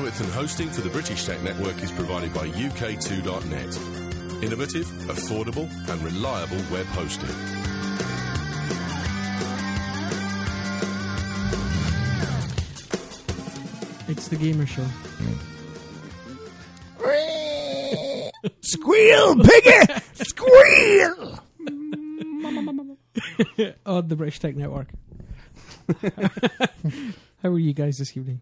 Bandwidth and hosting for the British Tech Network is provided by UK2.net. Innovative, affordable and reliable web hosting. It's the Gamer Show. Squeal, piggy! Squeal! On the British Tech Network. How are you guys this evening?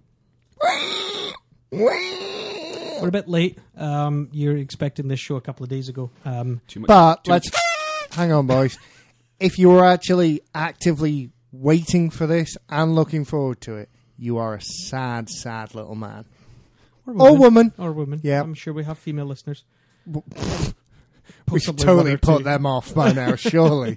We're a bit late. You're expecting this show a couple of days ago. But let's hang on, boys. If you were actually actively waiting for this and looking forward to it, you are a sad, sad little man. Or woman. Or woman. Yeah. I'm sure we have female listeners. We should totally put them off by now, surely.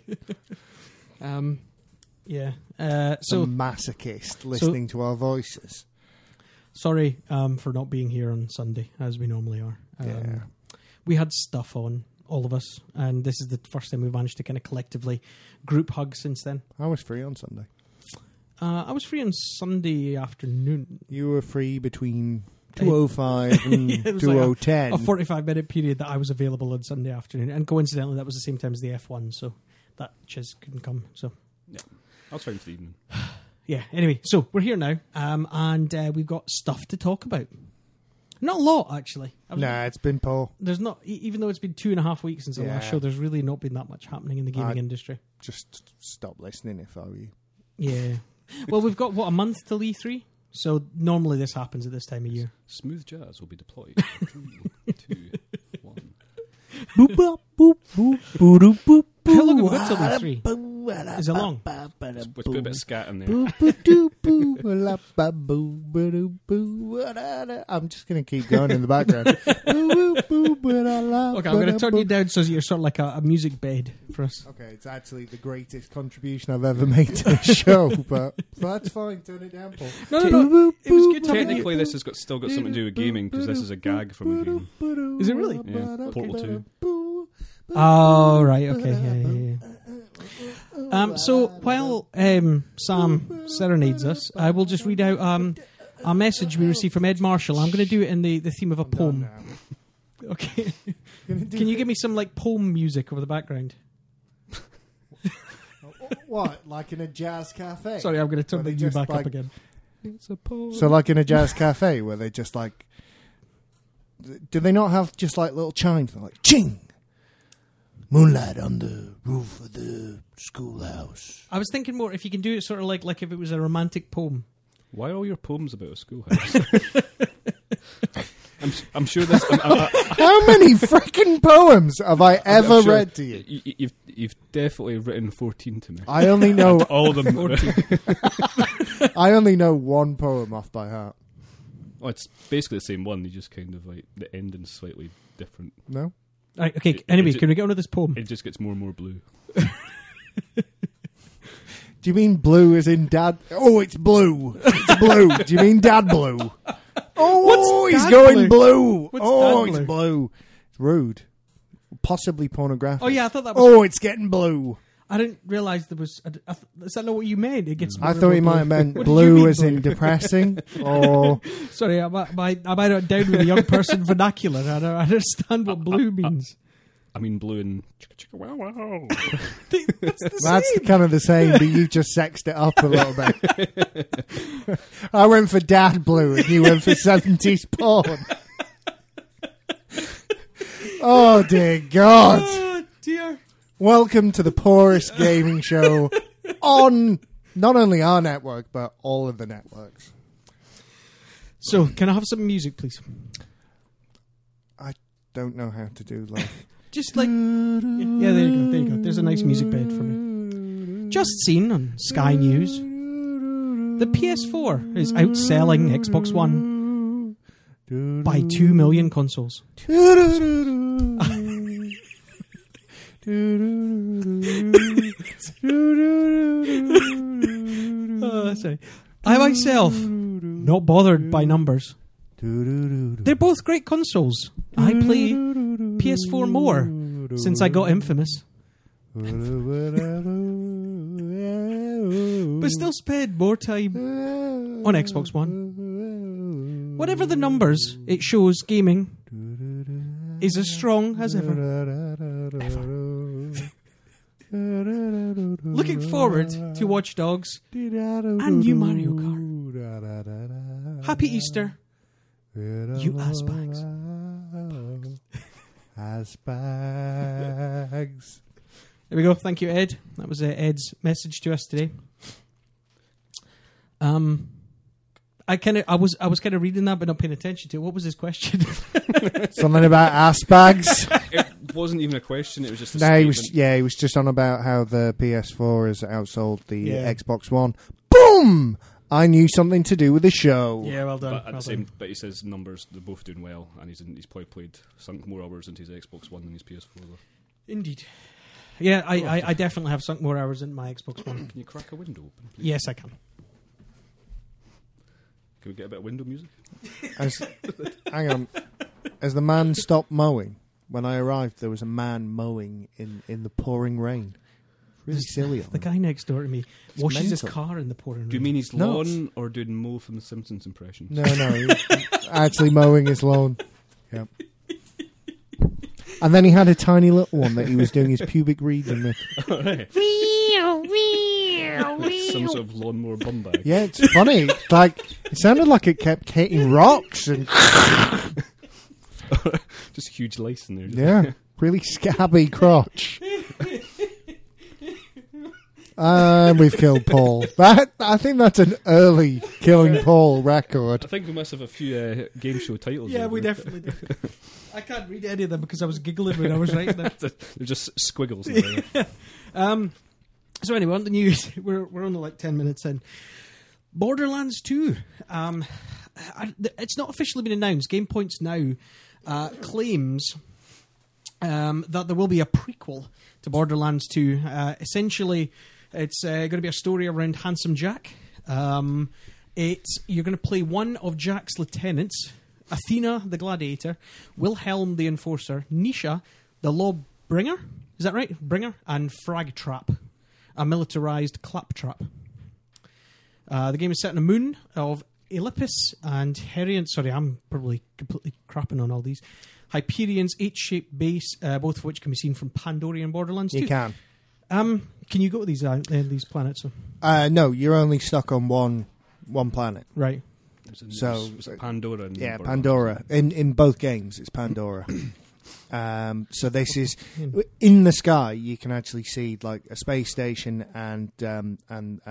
Yeah. So masochist listening to our voices. Sorry for not being here on Sunday, as we normally are. Yeah. We had stuff on, all of us, and this is the first time we've managed to kind of collectively group hug since then. I was free on Sunday. I was free on Sunday afternoon. You were free between 2:05 and Yeah, it was 2:10. Like a 45-minute period that I was available on Sunday afternoon, and coincidentally that was the same time as the F1, so that Chiz couldn't come. So yeah, I was fine for the evening. Yeah, anyway, so we're here now, and we've got stuff to talk about. Not a lot, actually. Nah, it's been poor. There's not, even though it's been 2.5 weeks since the last show, there's really not been that much happening in the gaming industry. Just stop listening if I were you. Yeah. Well, we've got, a month till E3? So normally this happens at this time of year. Smooth jazz will be deployed. 3, 2, 1. Boop, boop, boop, boop, boop, boop. How long have we got till E3? Is it long? Let's put a bit of scat in there. I'm just going to keep going in the background. Okay, I'm going to turn you down so you're sort of like a music bed for us. Okay, it's actually the greatest contribution I've ever made to the show, but that's fine. Turn it down, Paul. No. It was good. Technically, this has still got something to do with gaming because this is a gag from a game. Is it really? Yeah, Portal 2. Oh, right. Okay. Yeah. So while Sam serenades us, I will just read out a message we received from Ed Marshall. I'm going to do it in the theme of a poem. Okay. Can you give me some like poem music over the background? What? Like in a jazz cafe? Sorry, I'm going to turn Where the they you just, back like- up again. It's a poem. So like in a jazz cafe where they just like... Do they not have just like little chimes? They're like, ching! Moonlight on the roof of the schoolhouse. I was thinking more if you can do it sort of like if it was a romantic poem. Why are all your poems about a schoolhouse? I'm sure this. How many freaking poems have I ever read to you? You've definitely written 14 to me. I only know All of them. 14. I only know one poem off by heart. Oh, it's basically the same one. You just kind of like the ending's slightly different. No? Right, okay, anyway, can we get on to this poem? It just gets more and more blue. Do you mean blue as in dad? Oh, it's blue. It's blue. Do you mean dad blue? Oh, he's dad going blue. What's Oh, dad it's blue? blue. It's rude. Possibly pornographic. Oh, yeah, I thought that was... Oh, it's getting blue. I didn't realise there was... is that not what you meant? It gets more I and thought more he might blue. have meant What did you blue mean, as in depressing. Or Sorry, am I not down with the young person vernacular? I don't understand what blue means. I mean, blue and chicka chicka wow wow. that's kind of the same, but you just sexed it up a little bit. I went for dad blue and you went for 70s porn. Oh, dear God. Oh, dear. Welcome to the poorest gaming show on not only our network, but all of the networks. So, can I have some music, please? I don't know how to do like... Just like... Yeah, there you go. There's a nice music bed for me. Just seen on Sky News. The PS4 is outselling Xbox One by 2 million consoles. Sorry. I myself, not bothered by numbers. They're both great consoles. I play PS4 more since I got Infamous. But still spend more time on Xbox One. Whatever the numbers, it shows gaming is as strong as ever. Looking forward to Watch Dogs and new Mario Kart. Happy Easter, you assbags. Assbags. There we go. Thank you, Ed. That was Ed's message to us today. I was kind of reading that, but not paying attention to it. What was his question? Something about assbags. It wasn't even a question. It was just a No, statement. he was just on about how the PS4 has outsold the Yeah. Xbox One. Boom! I knew something to do with the show. Yeah, well done. But at well the same, done. but he says numbers, they're both doing well, and he's probably sunk more hours into his Xbox One than his PS4. Though. Indeed. Yeah, I definitely have sunk more hours in my Xbox One. Can you crack a window open, please? Yes, I can. Can we get a bit of window music? Hang on. As the man stopped mowing, when I arrived, there was a man mowing in the pouring rain. Really silly. The guy next door to me washes his mental. car in the pouring rain. Do you mean he's No, lawn or doing Mo from The Simpsons impression? No, he was actually mowing his lawn. Yep. And then he had a tiny little one that he was doing his pubic region with. Some sort of lawnmower bum bag. Yeah, it's funny. Like, it sounded like it kept hitting rocks and Just a huge lice in there. yeah, really scabby crotch. And we've killed Paul. I think that's an early killing Paul record. I think we must have a few game show titles. Yeah, there. we definitely do. I can't read any of them because I was giggling when I was writing them. They're just squiggles. In there. So anyway, on the news, we're only like 10 minutes in. Borderlands 2. It's not officially been announced. Game Points Now claims that there will be a prequel to Borderlands 2. Essentially, it's going to be a story around Handsome Jack. You're going to play one of Jack's lieutenants, Athena the Gladiator, Wilhelm the Enforcer, Nisha the Lawbringer, is that right? Bringer, and Fragtrap, a militarized claptrap. The game is set on the moon of Elipis and Herion. Sorry, I'm probably completely crapping on all these. Hyperion's H-shaped base, both of which can be seen from Pandoria and Borderlands 2. You can. Can you go to these planets? No, you're only stuck on one planet. Right. So it's Pandora. And yeah, Borderlands. Pandora. In both games, it's Pandora. So this is in the sky. You can actually see like a space station and the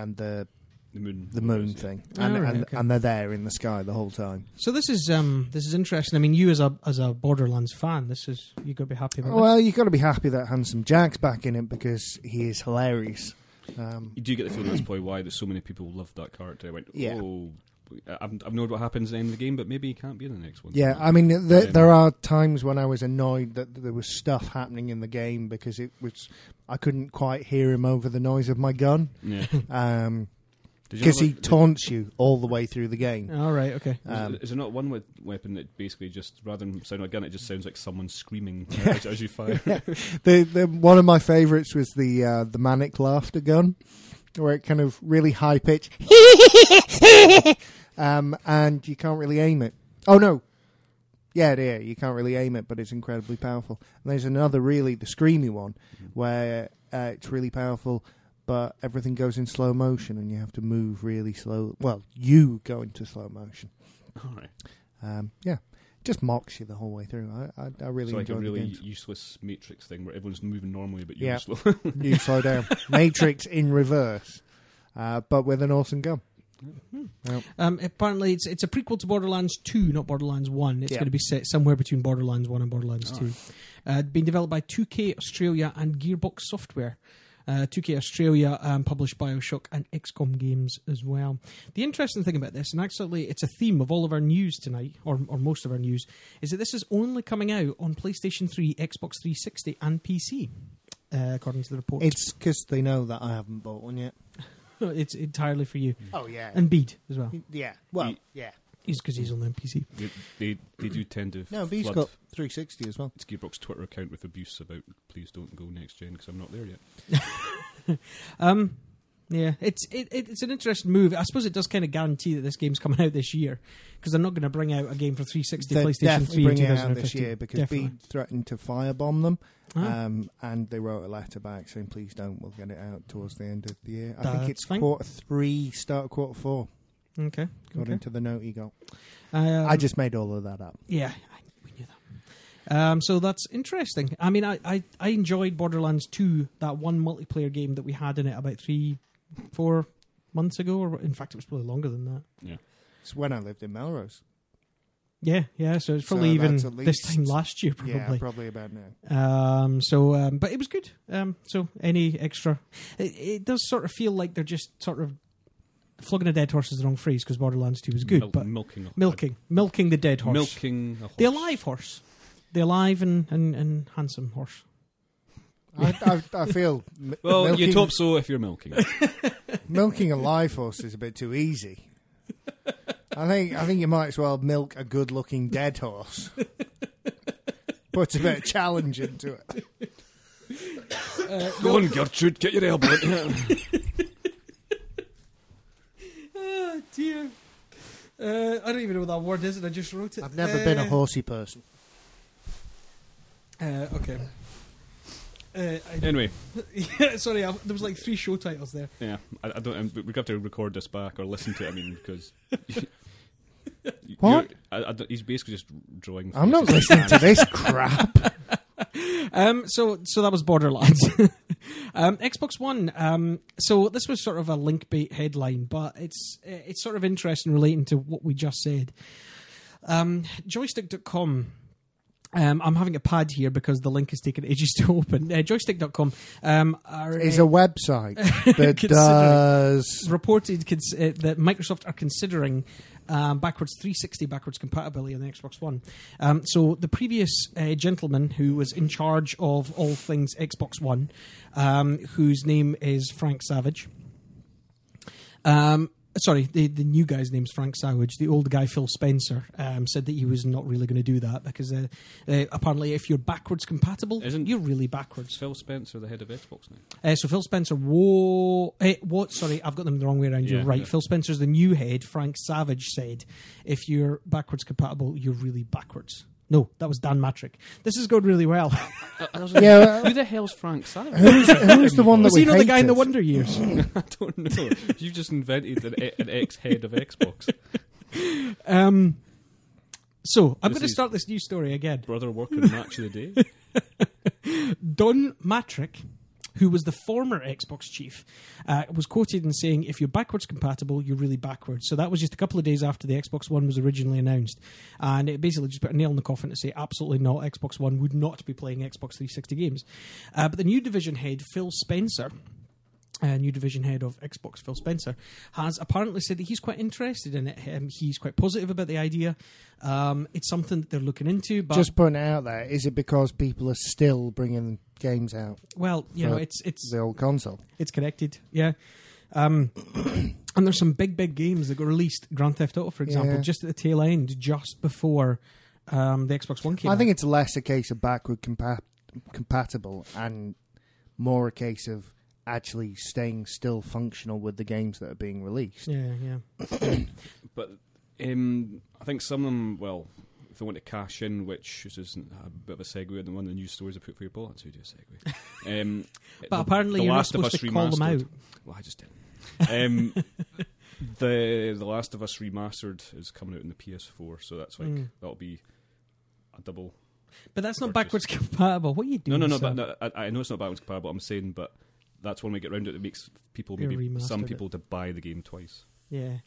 moon thing, and they're there in the sky the whole time. So this is interesting. I mean, you as a Borderlands fan, you got to be happy about Well, you've got to be happy that Handsome Jack's back in it because he is hilarious. You do get the feeling that's probably why that so many people love that character. I went, Yeah. oh, I've known what happens at the end of the game, but maybe he can't be in the next one. Yeah, I mean, there are times when I was annoyed that there was stuff happening in the game because I couldn't quite hear him over the noise of my gun. Yeah. Because he taunts you all the way through the game. All right, okay. Is there not one weapon that basically just, rather than sound like a gun, it just sounds like someone screaming as you fire? One of my favourites was the manic laughter gun, where it kind of really high pitch, and you can't really aim it. Oh no, yeah, you can't really aim it, but it's incredibly powerful. And there's another the screamy one, where it's really powerful, but everything goes in slow motion and you have to move really slow. Well, you go into slow motion. All right. Yeah, just mocks you the whole way through. I really So like enjoy a really the games. useless Matrix thing where everyone's moving normally, but you're Yeah. slow. You slow down. Matrix in reverse, but with an awesome gun. Yep. Apparently, it's a prequel to Borderlands 2, not Borderlands 1. It's Yeah. going to be set somewhere between Borderlands 1 and Borderlands 2. Being developed by 2K Australia and Gearbox Software. 2K Australia published BioShock and XCOM games as well. The interesting thing about this, and actually it's a theme of all of our news tonight, or most of our news, is that this is only coming out on PlayStation 3, Xbox 360 and PC, according to the report. It's because they know that I haven't bought one yet. It's entirely for you. Oh yeah, And Bede as well. yeah. Well, yeah. It's because he's only on PC. They do tend to No, B's flood got 360 as well. its Gearbox Twitter account with abuse about please don't go next gen because I'm not there yet. Yeah, it's an interesting move. I suppose it does kind of guarantee that this game's coming out this year, because they're not going to bring out a game for 360, They're PlayStation definitely 3 in bringing it out 2015. this year because Definitely. Bede threatened to firebomb them, Ah. and they wrote a letter back saying, "Please don't. We'll get it out towards the end of the year." I That's think it's fine. quarter 3, start of quarter 4, Okay. according to the note he got. Um, I just made all of that up. Yeah, we knew that. So that's interesting. I mean, I enjoyed Borderlands 2, that one multiplayer game that we had in it about 3-4 months ago, or in fact, it was probably longer than that. Yeah. It's when I lived in Melrose. Yeah. So it's So probably even that's at this least- time last year, probably. Yeah, probably about now. But it was good. So any extra, it does sort of feel like they're just sort of flogging a dead horse is the wrong phrase, because Borderlands 2 was good, but milking the dead horse, milking a horse. the alive horse, the alive and handsome horse. I feel Well, milking, you'd hope so if you're milking. milking a live horse is a bit too easy. I think you might as well milk a good-looking dead horse. Puts a bit of challenge into it. Go on, Gertrude, get your elbow in here. Oh dear. I don't even know what that word is, and I just wrote it. I've never been a horsey person. Okay. Anyway, Yeah, sorry, there was like 3 show titles there. yeah, I don't. We have to record this back or listen to it. I mean, because What? he's basically just drawing. I'm not faces. listening to this crap. So that was Borderlands. Xbox One. So this was sort of a link bait headline, but it's sort of interesting relating to what we just said. Joystick.com. I'm having a pad here because the link has taken ages to open. Joystick.com Is a website that does. reported that Microsoft are considering backwards 360 backwards compatibility on the Xbox One. So the previous gentleman who was in charge of all things Xbox One, whose name is Frank Savage. Sorry, the new guy's name's Frank Savage. The old guy, Phil Spencer, said that he was not really going to do that because apparently if you're backwards compatible, you're really backwards. Phil Spencer, the head of Xbox now. So Phil Spencer, sorry, I've got them the wrong way around. You're Yeah, right. yeah. Phil Spencer's the new head. Frank Savage said, if you're backwards compatible, you're really backwards. No, that was Dan Matrick. This is going really well. Yeah, Who the hell's Frank Savage? who's the one that Was we he not the guy in the hated? Wonder Years? I don't know. You've just invented an ex-head of Xbox. So I'm This going to is- start this news story again. Brother working match of the day. Don Matrick, who was the former Xbox chief, was quoted in saying, if you're backwards compatible, you're really backwards. So that was just a couple of days after the Xbox One was originally announced. And it basically just put a nail in the coffin to say, absolutely not, Xbox One would not be playing Xbox 360 games. But the new division head, Phil Spencer, new division head of Xbox, Phil Spencer, has apparently said that he's quite interested in it. He's quite positive about the idea. It's something that they're looking into. But Just putting it out there, is it because people are still bringing games out well, you know, for it's the old console? It's connected, yeah. And there's some big games that got released. Grand Theft Auto, for example, Yeah. just at the tail end, just before the Xbox One came I out. think it's less a case of backward compatible and more a case of actually staying still functional with the games that are being released. Yeah. But I think some of them, well, if they want to cash in, which isn't a bit of a segue on one of the news stories I put for your bullet, so we do a segue. But apparently you're not Last of supposed Us to call them Remastered- out. Well, I just did. The Last of Us Remastered is coming out in the PS4, so that's like that'll be a double. But that's not Purchase. backwards compatible. What are you doing? No, Sam? but no, I know it's not backwards compatible. I'm saying, but that's when we get round to it. It makes people, They're maybe some remastered people, to buy the game twice. Yeah.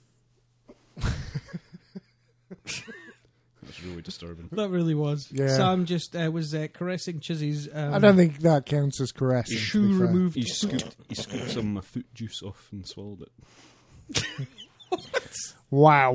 That's really disturbing. That really was. Yeah. Sam just was caressing Chizzy's I don't think that counts as caressing. to shoe be fair. removed. He scooped some fruit juice off and swallowed it. Wow.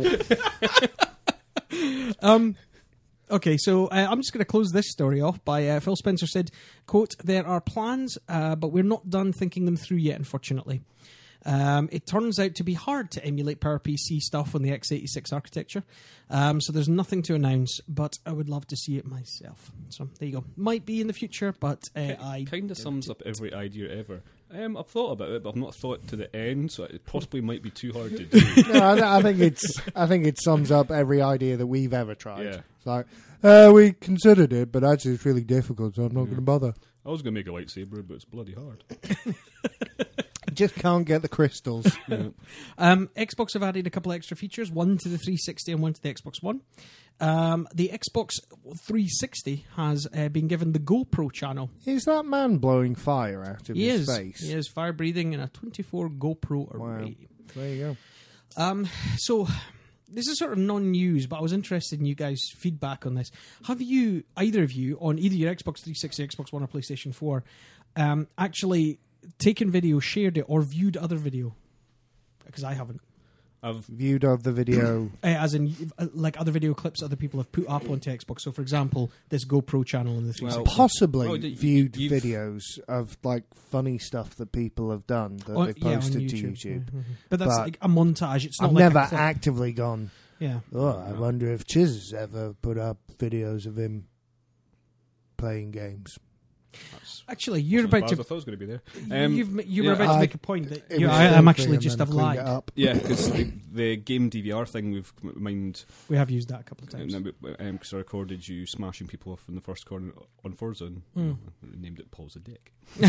Okay, so I'm just going to close this story off by Phil Spencer said, quote, there are plans, but we're not done thinking them through yet, unfortunately. It turns out to be hard to emulate PowerPC stuff on the x86 architecture. So there's nothing to announce, but I would love to see it myself. So there you go. Might be in the future, but I Kind of sums up every idea ever. I've thought about it, but I've not thought to the end, so it possibly might be too hard to do. No, I think it sums up every idea that we've ever tried. Yeah. It's like, we considered it, but actually it's really difficult, so I'm not going to bother. I was going to make a lightsaber, but it's bloody hard. Just can't get the crystals. Yeah. Xbox have added a couple of extra features, one to the 360 and one to the Xbox One. The Xbox 360 has been given the GoPro channel. Is that man blowing fire out of his face? He is fire breathing in a 24 GoPro array. Wow. There you go. So this is sort of non-news, but I was interested in you guys' feedback on this. Have you, either of you, on either your Xbox 360, Xbox One, or PlayStation 4, actually taken video, shared it, or viewed other video? Because I haven't. I've Viewed of the video. As in, like, other video clips other people have put up onto Xbox. So, for example, this GoPro channel in the 360. Possibly Well, viewed you've- videos of like funny stuff that people have done that On- they yeah, on posted to YouTube. Mhm. But that's But like a montage. It's not I've like never a clip. actively gone, Yeah. oh, I wonder if Chiz has ever put up videos of him playing games. Actually, you're wasn't as about bad as to. I thought it was going to be there. You were yeah, about to I- make a point that It you, was I'm filthy actually and just then have I cleaned lied. it up. Yeah, because the game DVR thing we've mind We have used that a couple of times. because I recorded you smashing people off in the first corner on Forza and named it Paul's a Dick.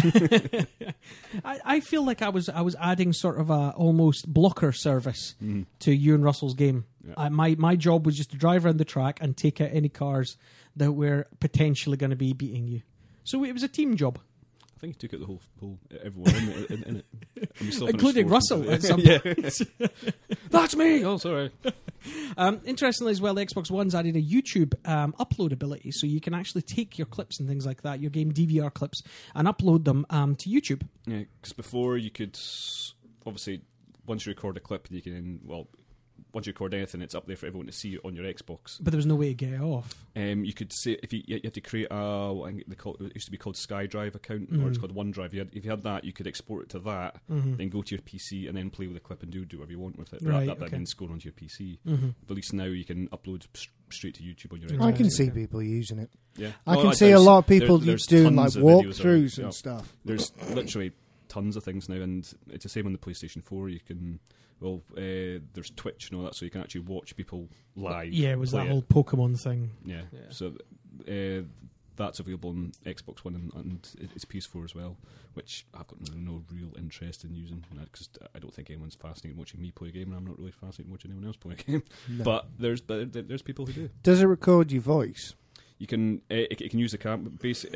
I feel like I was adding sort of a almost blocker service to you and Russell's game. Yeah. My job was just to drive around the track and take out any cars that were potentially going to be beating you. So it was a team job, I think he took out the whole everyone in it. And myself including and his fourth Russell at some yeah. point. That's me! Oh, sorry. Interestingly as well, the Xbox One's added a YouTube upload ability, so you can actually take your clips and things like that, your game DVR clips, and upload them to YouTube. Yeah, because before you could, obviously, once you record a clip, you can, once you record anything, it's up there for everyone to see on your Xbox. But there was no way to get it off. You could say if you had to create I think it used to be called SkyDrive account, or it's called OneDrive. If you had that, you could export it to that, then go to your PC and then play with the clip and do whatever you want with it. Right, that okay. then score onto your PC. But at least now you can upload straight to YouTube on your Xbox. I can Right, see okay. people using it. Yeah, I No, can like see a there's- lot of people there's doing like tons of videos of it, walkthroughs yeah. and stuff. There's literally tons of things now, and it's the same on the PlayStation 4. You can, there's Twitch and all that, so you can actually watch people live. Yeah, it was play that whole Pokemon thing. Yeah. Yeah. So that's available on Xbox One and it's PS4 as well, which I've got no real interest in using because I don't think anyone's fascinated in watching me play a game, and I'm not really fascinated in watching anyone else play a game. No. But there's people who do. Does it record your voice? You can it can use the camera.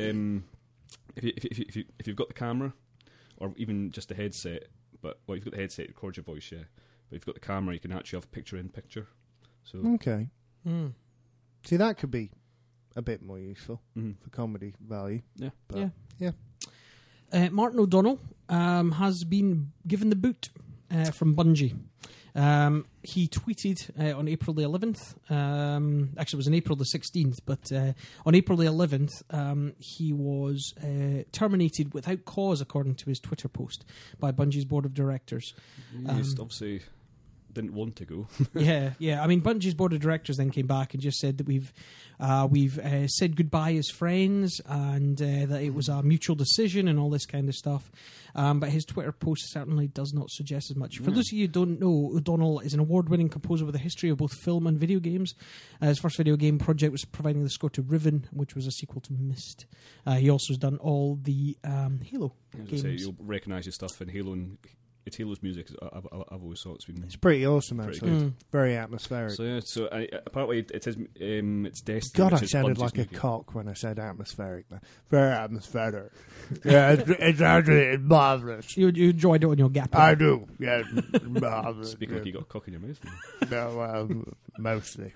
If you've got the camera, or even just a headset. But if you've got the headset, it records your voice, yeah. But if you've got the camera, you can actually have picture in picture. So Okay. Mm. See, that could be a bit more useful mhm. for comedy value. Yeah. But, Yeah. Martin O'Donnell has been given the boot from Bungie. He tweeted on April the 11th. Actually, it was on April the 16th, but on April the 11th, he was terminated without cause, according to his Twitter post, by Bungie's board of directors. He just obviously didn't want to go. Yeah. I mean, Bungie's board of directors then came back and just said that we've said goodbye as friends, and that it was a mutual decision and all this kind of stuff. But his Twitter post certainly does not suggest as much. For those of you who don't know, O'Donnell is an award-winning composer with a history of both film and video games. His first video game project was providing the score to Riven, which was a sequel to Myst. He also has done all the Halo As I games. say, you'll recognise your stuff in Halo, and it's Halo's music. I've always thought it's been. it's pretty awesome, Pretty actually. good. Very atmospheric. So yeah, apparently it says it's Destiny. God, which I is sounded Bungie's like new a game. cock when I said atmospheric. Very atmospheric. Yeah, it's actually marvellous. You enjoyed it on your gap. I do. Yeah, marvellous. Speak like you got a cock in your mouth. No, well, mostly.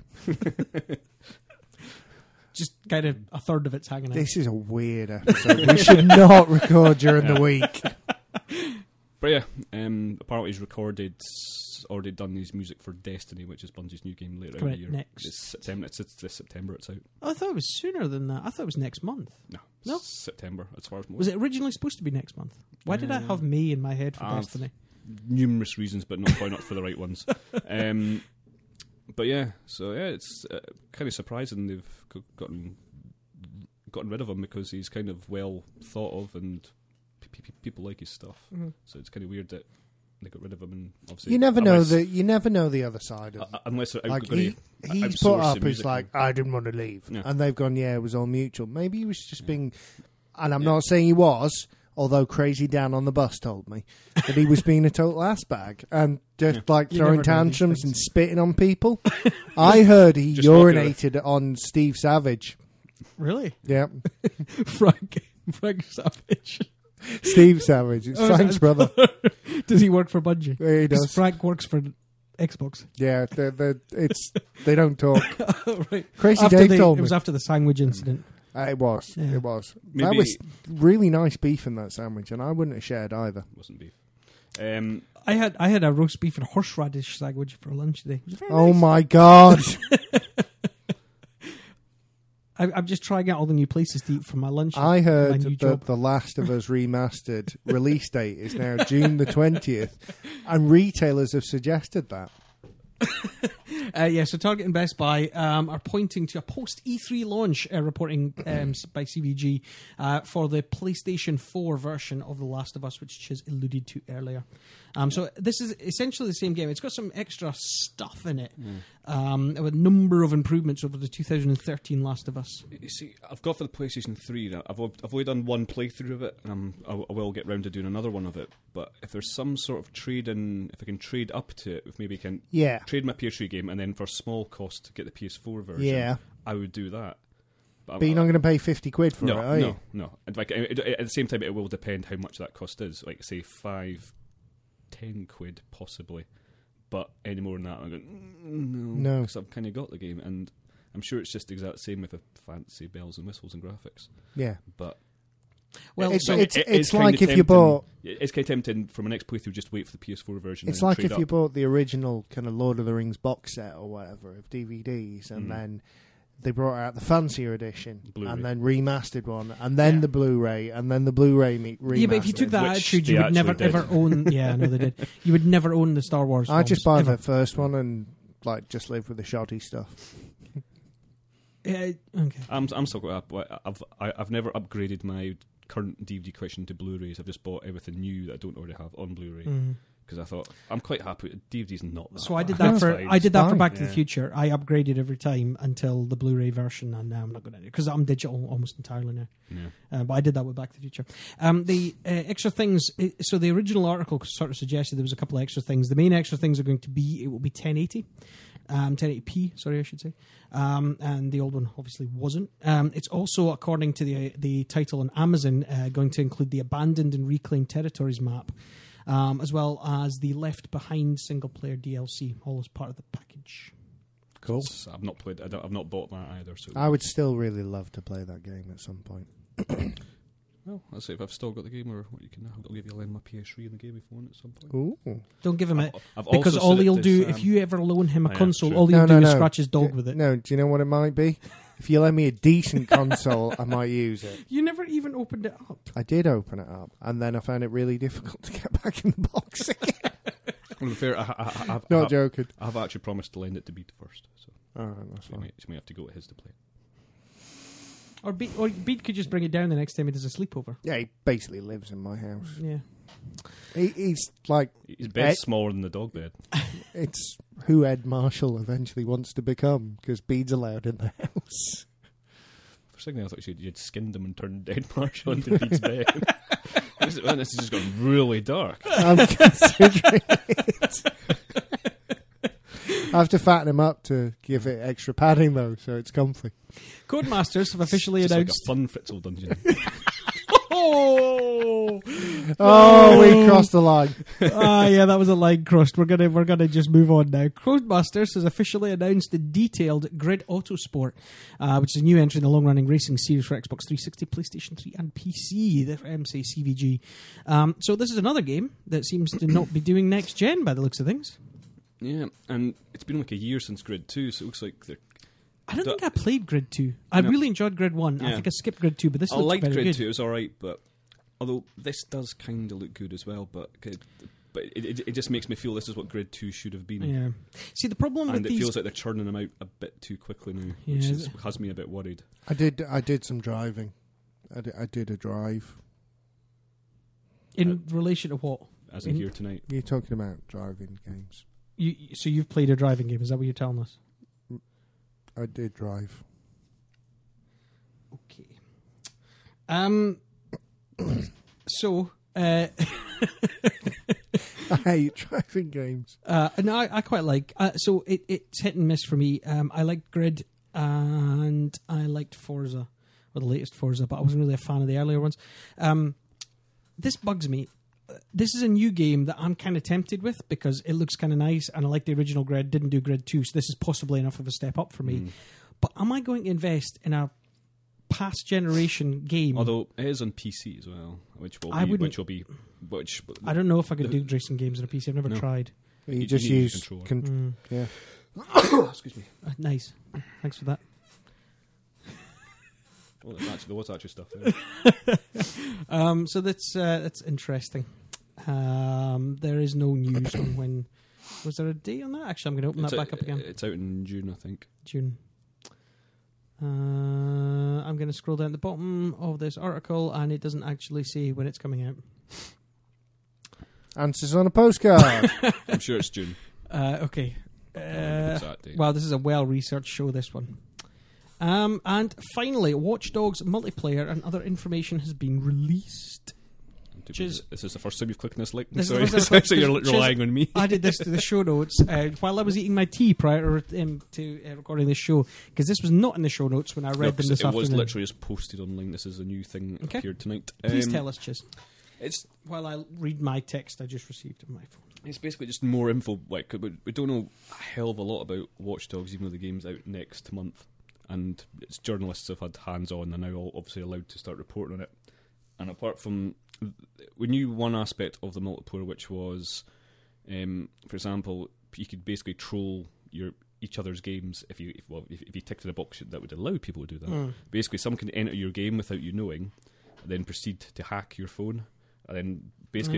Just kind of a third of it's hanging out. This is a weird episode. We should not record during the week. But yeah, apparently he's already done his music for Destiny, which is Bungie's new game later in Coming the year. next. It's September. It's this September. It's out. Oh, I thought it was sooner than that. I thought it was next month. No? September. As far as Was it originally supposed to be next month? Why did I have May in my head for Destiny? numerous reasons, but probably not for the right ones. But yeah, so yeah, it's kind of surprising they've gotten rid of him because he's kind of well thought of and people like his stuff. Mm-hmm. So it's kind of weird that they got rid of him. And obviously, You never know the other side of it. unless they're Like going he's put up, he's like, I didn't want to leave, Yeah. and they've gone, yeah, it was all mutual. Maybe he was just being, and I'm not saying he was, although Crazy Dan on the bus told me that he was being a total ass bag and just like You throwing never know these tantrums things. and spitting on people. I heard he Just walking urinated on Steve Savage. Really? Yeah, Frank Savage. Steve Savage. It's Oh, is Frank's it? brother. Does he work for Bungie? Yeah, he 'Cause does. Frank works for Xbox. Yeah, they don't talk. Right. Crazy After Dave told it me. was after the sandwich incident. It was. Yeah. It was. That Maybe- was really nice beef in that sandwich, and I wouldn't have shared either. wasn't beef. I had a roast beef and horseradish sandwich for lunch today. It was very Oh nice. my god! I'm just trying out all the new places to eat for my lunch. I heard my new that job. The Last of Us remastered release date is now June the 20th, and retailers have suggested that. So Target and Best Buy are pointing to a post E3 launch reporting by CVG for the PlayStation 4 version of The Last of Us, which Chiz alluded to earlier. So this is essentially the same game. It's got some extra stuff in it, a number of improvements over the 2013 Last of Us. You see, I've got for the PlayStation 3. Now, I've only done one playthrough of it, and I will get round to doing another one of it. But if there's some sort of trade-in, if I can trade up to it, if maybe I can Yeah. trade my PS3 game, and then for a small cost to get the PS4 version, Yeah. I would do that. But you're not going to pay 50 quid for it, are you? No. In fact, at the same time, it will depend how much that cost is. Like, say, 5-10 quid, possibly. But any more than that, I'm going, No. because I've kind of got the game, and I'm sure it's just the exact same with the fancy bells and whistles and graphics. Yeah. But Well, It's so like kinda if you tempting- bought... It's kind of tempting for my next playthrough, just wait for the PS4 version. It's and like trade if you up. bought the original kind of Lord of the Rings box set or whatever of DVDs, and then they brought out the fancier edition, Blu-ray. and then remastered one, and then the Blu-ray, and then the Blu-ray remastered. yeah, but if you took that Which attitude, they you would never actually did. ever own. Yeah, I know they did. You would never own the Star Wars. I just buy films, the first one and like just live with the shoddy stuff. okay. I'm still quite up. I've never upgraded my current DVD collection to Blu-rays. I've just bought everything new that I don't already have on Blu-ray because I thought I'm quite happy. DVD's not that. So I did bad. that for It's fine. I did that for fine. Back to the Yeah. Future. I upgraded every time until the Blu-ray version, and now I'm not going to because I'm digital almost entirely now. Yeah. But I did that with Back to the Future. The extra things. So the original article sort of suggested there was a couple of extra things. The main extra things are going to be it will be 1080. 1080p, sorry, I should say, and the old one obviously wasn't. It's also, according to the title on Amazon, going to include the Abandoned and Reclaimed Territories map, as well as the Left Behind single-player DLC, all as part of the package. Cool. I've not played. I've not bought that either. So I would still really love to play that game at some point. well, let's see if I've still got the game, or what you can. I'll give you a lend my PS3 in the game if you want at some point. Ooh. Don't give him it, I've because also all said it he'll to do, Sam. if you ever loan him a Yeah, console, true. all he'll do is scratch his dog with it. No, do you know what it might be? If you lend me a decent console, I might use it. You never even opened it up. I did open it up, and then I found it really difficult to get back in the box again. To be fair, I've Not joking. I've actually promised to lend it to Beat first, so All right, that's you fine. may have to go at his to play. Or Beat could just bring it down the next time he does a sleepover. Yeah, he basically lives in my house. Yeah. He's like, His bed's smaller than the dog bed. it's who Ed Marshall eventually wants to become, because Bede's allowed in the house. For a second, I thought you'd skinned him and turned Dead Marshall into Beat's bed. This has just gone really dark. I'm considering it. I have to fatten him up to give it extra padding, though, so it's comfy. Codemasters have officially Just like announced. a fun Fritzl dungeon. Oh, Oh, we crossed the line. yeah, that was a line crossed. We're gonna just move on now. Codemasters has officially announced the detailed Grid Autosport, which is a new entry in the long-running racing series for Xbox 360, PlayStation 3, and PC. The say CVG. So this is another game that seems to not be doing next gen by the looks of things. Yeah, and it's been like a year since Grid 2, so it looks like they're... I don't think I played Grid 2. I No. really enjoyed Grid 1. I Yeah. think I skipped Grid 2, but this I looks liked very Grid good. 2, it was alright, but... Although, this does kind of look good as well, but it just makes me feel this is what Grid 2 should have been. Yeah. See, the problem And with it these... feels like they're churning them out a bit too quickly now, Yeah, which is- has me a bit worried. I did some driving. I did a drive. In relation to what? As in here tonight. You're talking about driving games. So you've played a driving game, is that what you're telling us? I did drive. Okay. So... I hate driving games. No, I quite like. So it's hit and miss for me. I liked Grid and I liked Forza, or the latest Forza, but I wasn't really a fan of the earlier ones. This bugs me. This is a new game that I'm kind of tempted with because it looks kind of nice, and I like the original Grid. Didn't do Grid 2, so this is possibly enough of a step up for me. But am I going to invest in a past generation game? Although it is on PC as well, which will be. I don't know if I could do racing games on a PC. I've never tried. You just need use controller. yeah. Excuse me. Nice. Thanks for that. Well, there was actually stuff there. So that's interesting. There is no news on when. Was there a date on that? Actually, I'm going to open that back up again. It's out in June, I think. June. I'm going to scroll down the bottom of this article, and it doesn't actually say when it's coming out. Answers on a postcard. I'm sure it's June. Okay. Exact date. Well, this is a well-researched show, this one. And finally, Watch Dogs multiplayer and other information has been released. Is this the first time you've clicked on this link? This Sorry, is the first so you're time- relying on me. I did this to the show notes while I was eating my tea prior to recording this show, because this was not in the show notes when I read them this it afternoon. was literally just posted online. This is a new thing that Okay. appeared tonight. Please tell us, Chiz. It's While I read my text I just received on my phone. It's basically just more info. Like we don't know a hell of a lot about Watch Dogs, even though the game's out next month. And it's journalists have had hands on and are now all obviously allowed to start reporting on it. And apart from, we knew one aspect of the multiplayer, which was, for example, you could basically troll each other's games if you ticked in a box that would allow people to do that. Basically, someone can enter your game without you knowing, and then proceed to hack your phone, and then basically,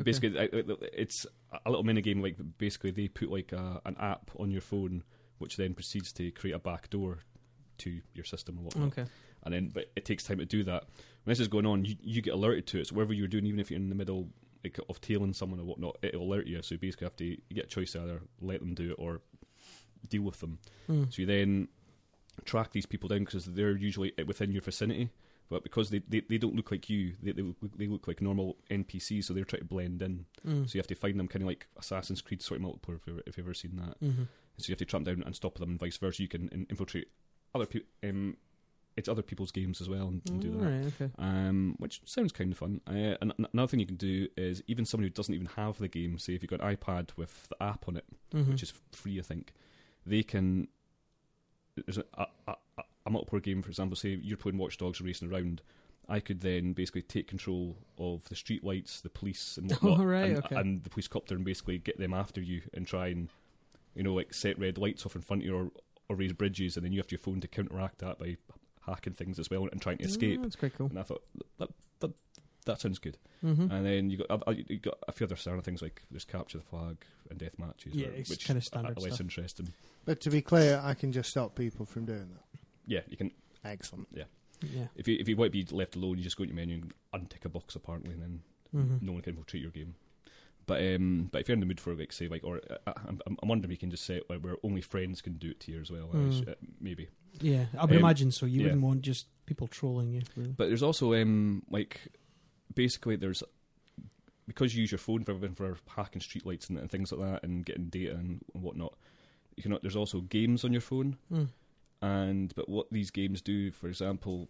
it's a little mini game. Like basically, they put like an app on your phone, which then proceeds to create a backdoor to your system or whatnot. Okay. And then, but it takes time to do that. When this is going on, you get alerted to it. So whatever you're doing, even if you're in the middle of tailing someone or whatnot, it'll alert you. So you basically you get a choice to either let them do it or deal with them. So you then track these people down because they're usually within your vicinity. But because they don't look like you, they look like normal NPCs, so they're trying to blend in. So you have to find them, kind of like Assassin's Creed sort of multiplayer, if you've ever seen that. So you have to track them down and stop them, and vice versa. You can infiltrate other people. It's other people's games as well, and do that. Right, okay. Which sounds kind of fun. And another thing you can do is even someone who doesn't even have the game, say if you've got an iPad with the app on it, which is free, I think, they can. There's a multiplayer game, for example, say you're playing Watch Dogs racing around. I could then basically take control of the street lights, the police, and whatnot, and the police copter, and basically get them after you and try and, like set red lights off in front of you or raise bridges, and then you have your phone to counteract that by hacking things as well and trying to escape. That's quite cool. And I thought that sounds good. And then you got a few other standard things like there's capture the flag and death matches, it's kind of standard less stuff. Interesting. But to be clear, I can just stop people from doing that. Yeah, you can. Excellent. Yeah. Yeah. If you want to be left alone, you just go into your menu and untick a box apparently, and then no one can infiltrate your game. But if you're in the mood for I'm wondering if you can just set where only friends can do it to you as well. Maybe. Yeah, I would imagine so. You wouldn't want just people trolling you. Really. But there's also basically there's, because you use your phone for hacking streetlights and things like that and getting data and whatnot. There's also games on your phone, but what these games do, for example,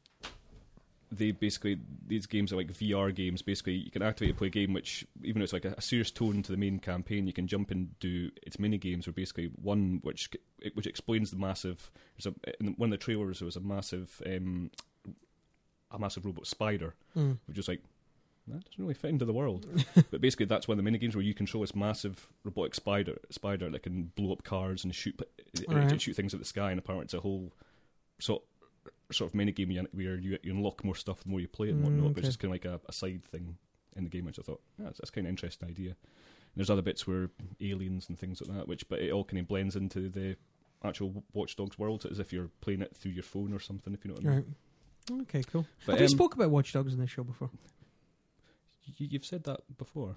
these games are like VR games. Basically, you can activate to play a game which, even though it's like a serious tone to the main campaign, you can jump and do its mini games. Where basically one which explains the massive. In one of the trailers, there was a massive robot spider, which is like, that doesn't really fit into the world. But basically, that's one of the mini games where you control this massive robotic spider that can blow up cars and shoot things at the sky. And apparently, it's a whole sort of mini game where you unlock more stuff the more you play it and whatnot. But it's just kind of like a side thing in the game, which I thought that's kind of an interesting idea. And there's other bits where aliens and things like that, but it all kind of blends into the actual Watch Dogs world as if you're playing it through your phone or something, if you know what I mean. Right. Okay, cool. But, Have we spoke about Watch Dogs in this show before? You've said that before.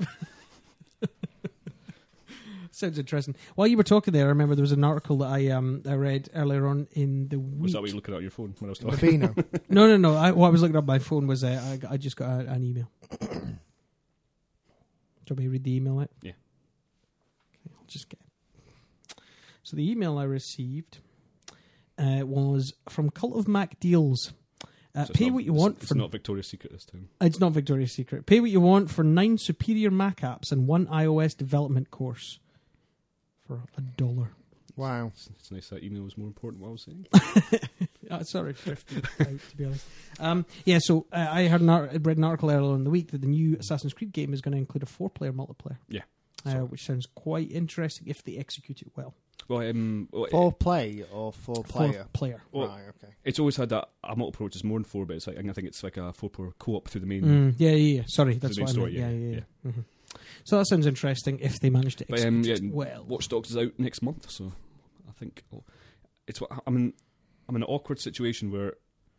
Sounds interesting. While you were talking there, I remember there was an article that I read earlier on in the week. Was that what you were looking at on your phone when I was talking? Beano. No. What I was looking at my phone was I just got an email. Do you want me to read the email out? Yeah. Okay, I'll just get it. So the email I received was from Cult of Mac Deals. So pay what you want It's for. not Victoria's Secret this time. It's not Victoria's Secret. Pay what you want for 9 superior Mac apps and 1 iOS development course for $1. Wow. It's nice that email was more important than what I was saying. Sorry, drifted out, to be honest. So I read an article earlier in the week that the new Assassin's Creed game is going to include a 4-player multiplayer. Yeah. Which sounds quite interesting if they execute it well. Well, For play or for player? 4-player. Well, Right, okay. it's always had that a multiplayer which is more than 4, but it's like I think it's like a 4-player co-op through the main. Yeah. Sorry, that's the main what story. I meant. Yeah. Mm-hmm. So that sounds interesting if they manage to But execute it well. Watch Dogs is out next month, so I think it's what I'm in an awkward situation where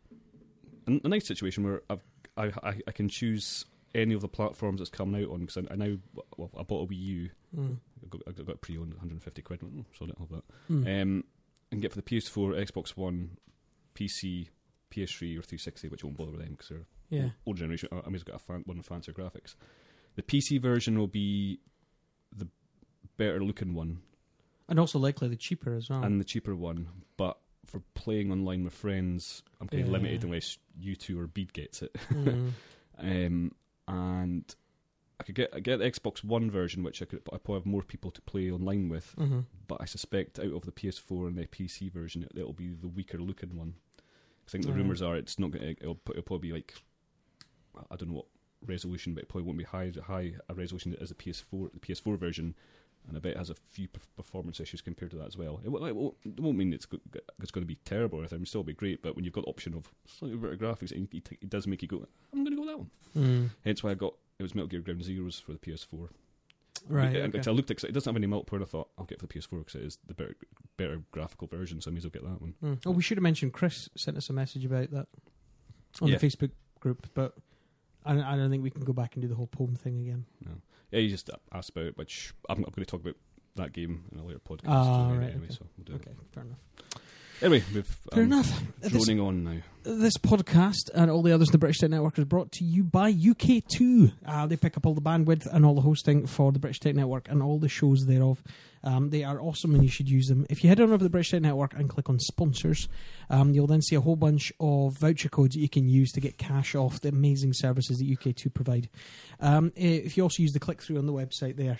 a nice situation where I can choose any of the platforms that's coming out on, because I bought a Wii U. I got it pre-owned, 150 quid. So I don't have that. And get for the PS4, Xbox One, PC, PS3 or 360, which won't bother with them because they're old generation. I mean, it's got one with fancier graphics. The PC version will be the better looking one, And also likely the cheaper as well. and the cheaper one. But for playing online with friends, I'm kind of Yeah. limited unless you two or Bede gets it. Mm. And I could get the Xbox One version, which I probably have more people to play online with. Mhm. But I suspect out of the PS4 and the PC version, it'll be the weaker looking one. I think the Right. rumours are it's not going to. It'll probably be like, I don't know what resolution, but it probably won't be high a resolution as the PS4 version. And I bet it has a few performance issues compared to that as well. It won't mean it's going to be terrible or anything. It'll still be great, but when you've got the option of slightly better graphics, it does make you go, I'm going to go that one. Hence why it was Metal Gear Ground Zeroes for the PS4. Right. Because I looked at it doesn't have any multiplayer, and I thought I'll get it for the PS4 because it is the better graphical version, so I may as well get that one. Oh, we should have mentioned Chris sent us a message about that on the Facebook group, but I don't think we can go back and do the whole poem thing again. No. Yeah, you just asked about it, which I'm going to talk about that game in a later podcast. Right, anyway, okay. so we'll do Okay, fair enough. Anyway, we've Fair enough. droning on now. This podcast and all the others in the British Tech Network is brought to you by UK2. They pick up all the bandwidth and all the hosting for the British Tech Network and all the shows thereof. They are awesome and you should use them. If you head on over to the British Tech Network and click on sponsors, you'll then see a whole bunch of voucher codes that you can use to get cash off the amazing services that UK2 provide. If you also use the click-through on the website there,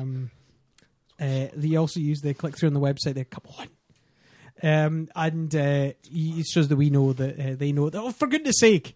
they also use the click-through on the website there. Come on. It shows that we know that they know that. Oh, for goodness sake!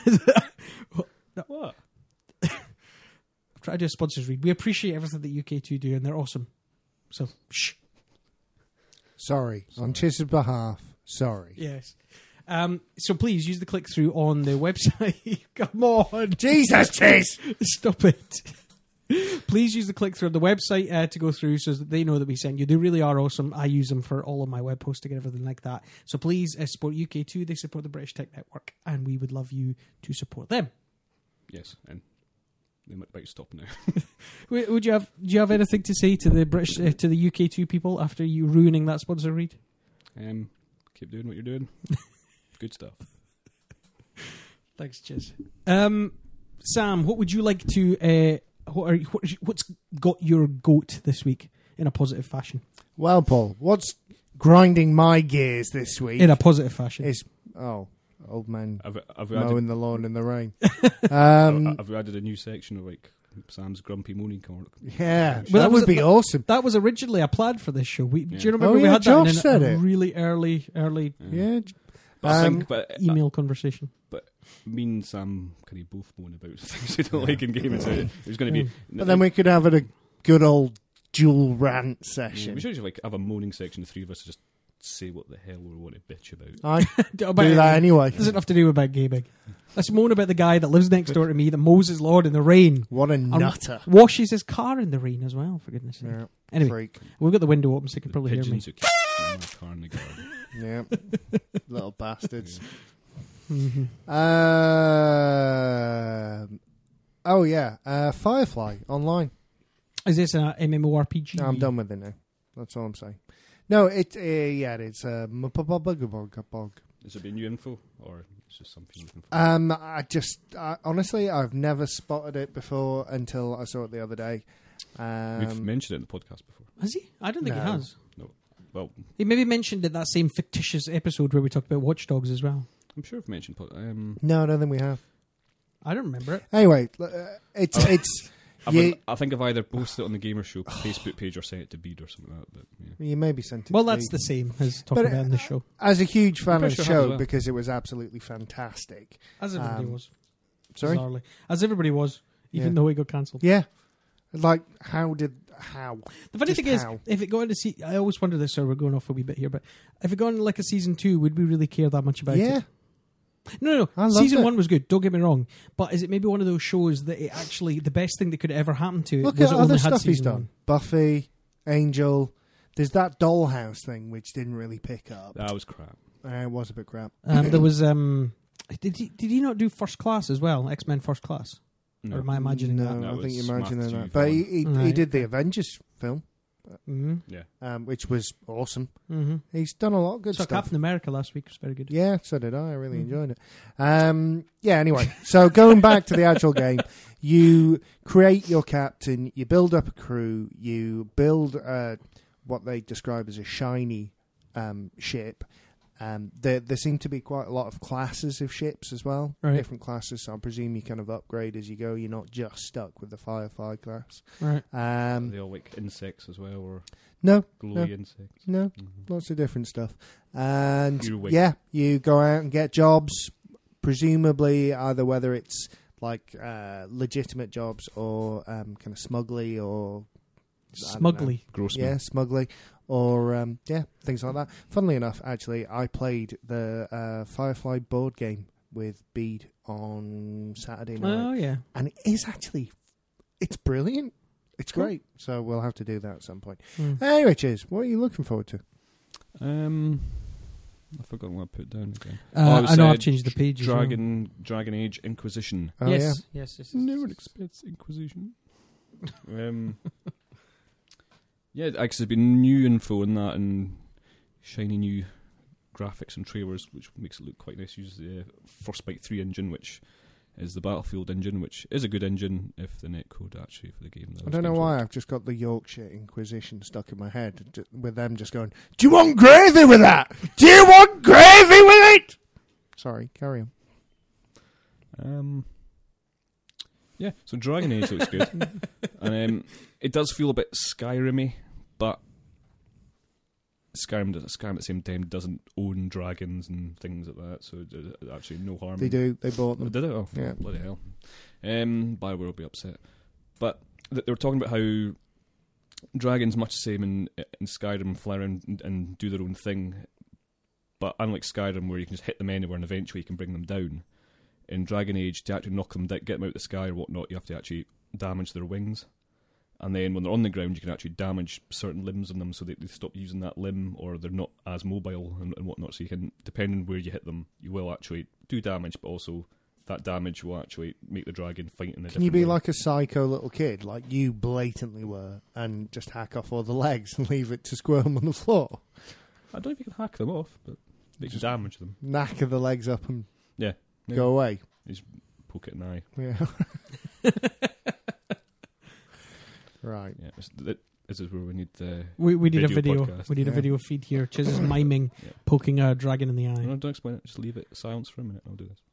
What? Try to do a sponsors read. We appreciate everything that UK2 do, and they're awesome. So, shh. Sorry. On Chiz's behalf, sorry. Yes. So please use the click through on the website. Come on, Jesus, Chiz! Stop it. Please use the click through on the website to go through so that they know that we sent you. They really are awesome. I use them for all of my web hosting and everything like that. So please support UK2. They support the British Tech Network, and we would love you to support them. Yes, and they might stop now. Do you have anything to say to the British to the UK2 people after you ruining that sponsor read? Keep doing what you're doing. Good stuff. Thanks, Chiz. Sam, what would you like to? What's got your goat this week in a positive fashion? Well, Paul, what's grinding my gears this week In a positive fashion. is old man I've mowing the lawn in the rain. I've added a new section of like Sam's grumpy moaning corner. Yeah, Well, that would be awesome. That was originally a plan for this show. Do you remember Oh, we yeah, had Josh that said in a it. really early Yeah. But I think, email conversation? but me and Sam kind of both moan about things we don't like in gaming. So it was going to be. But then we could have a good old dual rant Yeah, session. we should just like have a moaning section. The three of us just say what the hell we want to bitch about. I Do do that anyway. Doesn't have to do about gaming. Let's moan about the guy that lives next door to me that mows his lawn in the rain. What a And nutter. washes his car in the rain as well, for goodness sake. Yeah, Anyway, freak. we've got the window open so you can The probably hear me. pigeons who keep in my car in the garden. Yeah. Little bastards. Mhm. Oh, yeah. Firefly online. Is this an MMORPG? I'm done with it now. That's all I'm saying. No, it's Has there been new info, or it's just something you can find? honestly, I've never spotted it before until I saw it the other day. We've mentioned it in the podcast before. Has he? I don't think he No. has. No. Well, He maybe mentioned it that same fictitious episode where we talked about Watch Dogs as well. I'm sure I've mentioned No, I don't think we have. I don't remember it. Anyway, it's I think I've either posted it on the Gamer Show Facebook page or sent it to Bede or something like that. But yeah. you maybe sent it. Well, to that's me. the same as talking But, about in the show. As a huge fan of pretty the sure I have show as well. because it was absolutely fantastic. As everybody was. Sorry. Bizarrely. As everybody was, even Yeah. though it got cancelled. Yeah, like how? The funny Just thing is, how? if it got into I always wonder this, so we're going off a wee bit here, but if it got into like a season 2, would we really care that much about Yeah, it? No. I loved Season it. 1 was good, don't get me wrong. But is it maybe one of those shows that it actually, the best thing that could ever happen to it look was at it only other had stuff he's season done. 1? Buffy, Angel. There's that Dollhouse thing which didn't really pick up. That was crap. It was a bit crap. There was, did he not do First Class as well? X-Men First Class? No. Or am I imagining no, that? That I think was you're imagining Matthew that. But Vaughn. he Right. did the Avengers film, Mm-hmm. Yeah. which was awesome. Mm-hmm. He's done a lot of good So stuff. Captain America last week was very good. Yeah, so did I. I really Mhm. enjoyed it. Anyway, so going back to the actual game, you create your captain, you build up a crew, you build what they describe as a shiny ship. There seem to be quite a lot of classes of ships as well, Right. different classes. So I presume you kind of upgrade as you go. You're not just stuck with the Firefly class. Right. Are they all like insects as well, or No, glowy insects? no, Mhm. lots of different stuff. And You're awake. yeah, you go out and get jobs, presumably either whether it's like legitimate jobs or kind of smugly or I don't know. Smugly. Grossman. Yeah, smugly or things like that. Funnily enough, actually, I played the Firefly board game with Bede on Saturday night, Oh, yeah. and it's brilliant. It's Cool. great. So we'll have to do that at some point. Mm. Anyway, cheers. What are you looking forward to? I've forgotten what I put down again. I know I've changed the page. as well. Dragon Age Inquisition. Oh, yes. Yes. No one expects Inquisition. Yeah, actually, there's been new info on that and shiny new graphics and trailers, which makes it look quite nice. Uses the Frostbite 3 engine, which is the Battlefield engine, which is a good engine if the netcode actually for the game. I don't know why I've just got the Yorkshire Inquisition stuck in my head with them just going, do you want gravy with that? Do you want gravy with it? Sorry, carry on. Yeah, so Dragon Age looks good. And it does feel a bit Skyrim-y, but Skyrim at the same time doesn't own dragons and things like that, so there's actually no harm. They do. They bought Oh, them. did it? Oh, Yeah. bloody hell. Bioware will be upset. But they were talking about how dragons much the same in Skyrim, fly around and do their own thing. But unlike Skyrim, where you can just hit them anywhere and eventually you can bring them down, in Dragon Age, to actually knock them down, get them out of the sky or whatnot, you have to actually damage their wings. And then when they're on the ground, you can actually damage certain limbs on them so they stop using that limb, or they're not as mobile and whatnot. So you can, depending on where you hit them, you will actually do damage, but also that damage will actually make the dragon fight in a Can you different be way. like a psycho little kid, like you blatantly were, and just hack off all the legs and leave it to squirm on the floor? I don't know if you can hack them off, but you can damage them. Knacker the legs up and Yeah. go away. Poke it in the eye. Yeah. Right. Yeah, this is where we need the... We need a Video video. podcast. We need a Yeah. video feed here. Chiz is miming Yeah. poking a dragon in the eye. No, don't explain it. Just leave it silence for a minute. I'll do this.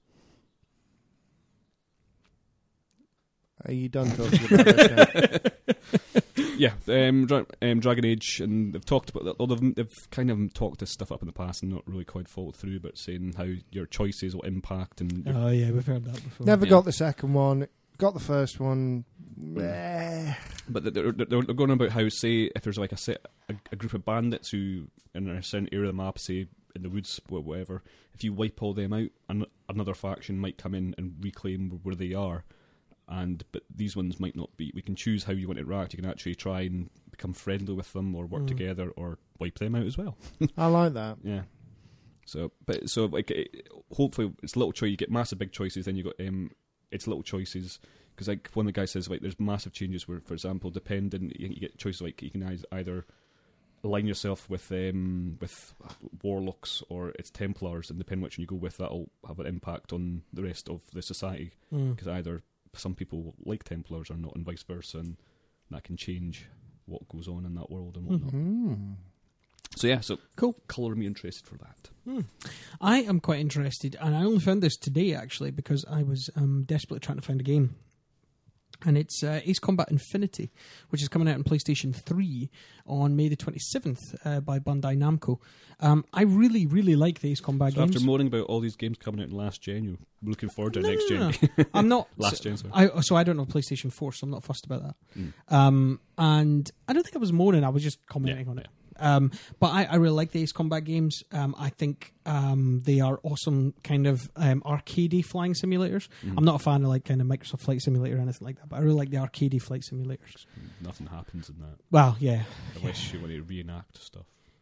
Are you done talking about this now? Yeah, Dragon Age, and they've talked about that. Although they've kind of talked this stuff up in the past and not really quite followed through, but saying how your choices will impact and Oh, yeah, we've heard that before. Never Yeah. got the second one. Got the first one. But they're going about how, say, if there's like a group of bandits who in a certain area of the map, say in the woods, whatever, if you wipe all them out, another faction might come in and reclaim where they are. But these ones might not be. We can choose how you want to interact. You can actually try and become friendly with them, or work together, or wipe them out as well. I like that. Yeah. So hopefully it's a little choice. You get massive big choices. Then you got it's little choices. Because like one of the guys says, like there's massive changes where, for example, depending, you get choices like you can either align yourself with warlocks or it's Templars, and depending which one you go with, that'll have an impact on the rest of the society. Because either some people like Templars or not, and vice versa, and that can change what goes on in that world and whatnot. So yeah, so cool. Colour me interested for that. I am quite interested, and I only found this today actually because I was desperately trying to find a game. And it's Ace Combat Infinity, which is coming out on PlayStation 3 on May the 27th by Bandai Namco. I really, really like the Ace Combat games. After moaning about all these games coming out in last gen, you're looking forward to next gen. I'm not. Last gen, sorry. So I don't know PlayStation 4, so I'm not fussed about that. And I don't think I was moaning, I was just commenting on it. But I really like the Ace Combat games. I think they are awesome kind of arcadey flying simulators. I'm not a fan of like kind of Microsoft Flight Simulator or anything like that, but I really like the arcadey flight simulators. Nothing happens in that. Well, yeah. Unless you want to reenact stuff.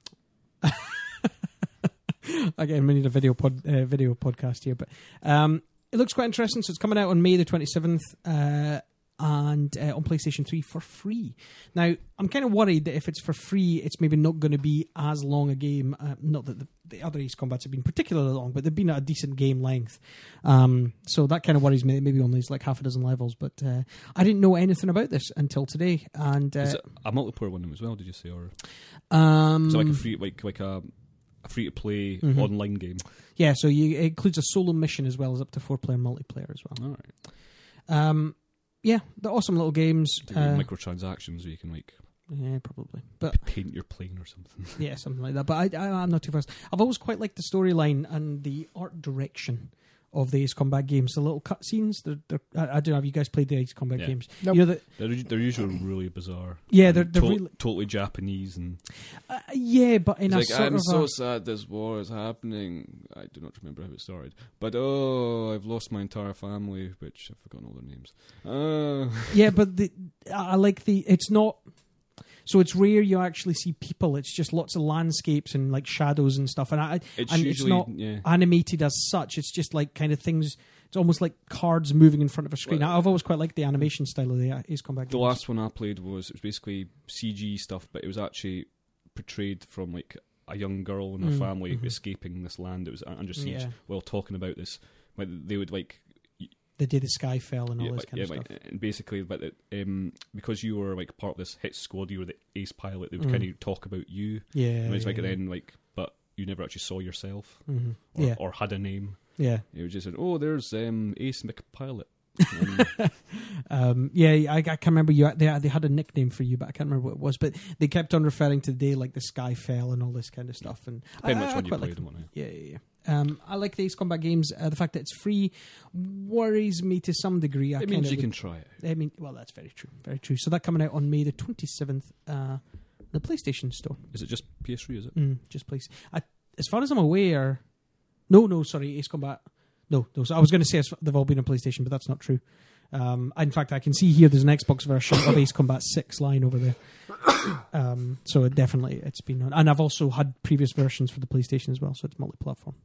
Again, we need a video podcast here, but it looks quite interesting. So it's coming out on May the 27th. And on PlayStation 3 for free. Now, I'm kind of worried that if it's for free, it's maybe not going to be as long a game. Not that the other Ace Combats have been particularly long, but they've been at a decent game length. So that kind of worries me. Maybe only it's like half a dozen levels. But I didn't know anything about this until today. And is it a multiplayer one as well? Did you say, or is it like a free, like a free to play online game? Yeah, so it includes a solo mission as well as up to 4-player multiplayer as well. All right. Yeah, they're awesome little games. Microtransactions where you can like probably, but paint your plane or something. Yeah, something like that. But I'm not too fast. I've always quite liked the storyline and the art direction of the Ace Combat games. The little cutscenes. I don't know. Have you guys played the Ace Combat games? Nope. You know they're usually really bizarre. Yeah, they're really totally Japanese and. Yeah, but in it's a like, sort I'm of so sad this war is happening. I do not remember how it started, but I've lost my entire family, which I've forgotten all their names. Yeah, but I like it's not. So it's rare you actually see people. It's just lots of landscapes and like shadows and stuff. And it's not animated as such. It's just like kind of things. It's almost like cards moving in front of a screen. Well, I've always quite liked the animation style of the Ace Combat games. The last one I played was basically CG stuff, but it was actually portrayed from like a young girl and her family escaping this land that was under siege while talking about this. Like they would like. The day the sky fell and all this kind of stuff. And basically, but because you were like part of this hit squad, you were the ace pilot. They would kind of talk about you. Yeah, and it's like then like, but you never actually saw yourself or had a name. Yeah, it was just said, "Oh, there's Ace McPilot." I can't remember they had a nickname for you, but I can't remember what it was. But they kept on referring to the day like the sky fell and all this kind of stuff. And depending which one you played them on. Yeah. I like the Ace Combat games. The fact that it's free worries me to some degree. It means you can try it. I mean, well, that's very true. Very true. So that coming out on May the 27th, the PlayStation Store. Is it just PS3? Is it? Just PlayStation. As far as I'm aware, no, sorry, Ace Combat. No. So I was going to say they've all been on PlayStation, but that's not true. In fact, I can see here there's an Xbox version of Ace Combat 6 lying over there. So it's been on. And I've also had previous versions for the PlayStation as well, so it's multi-platform.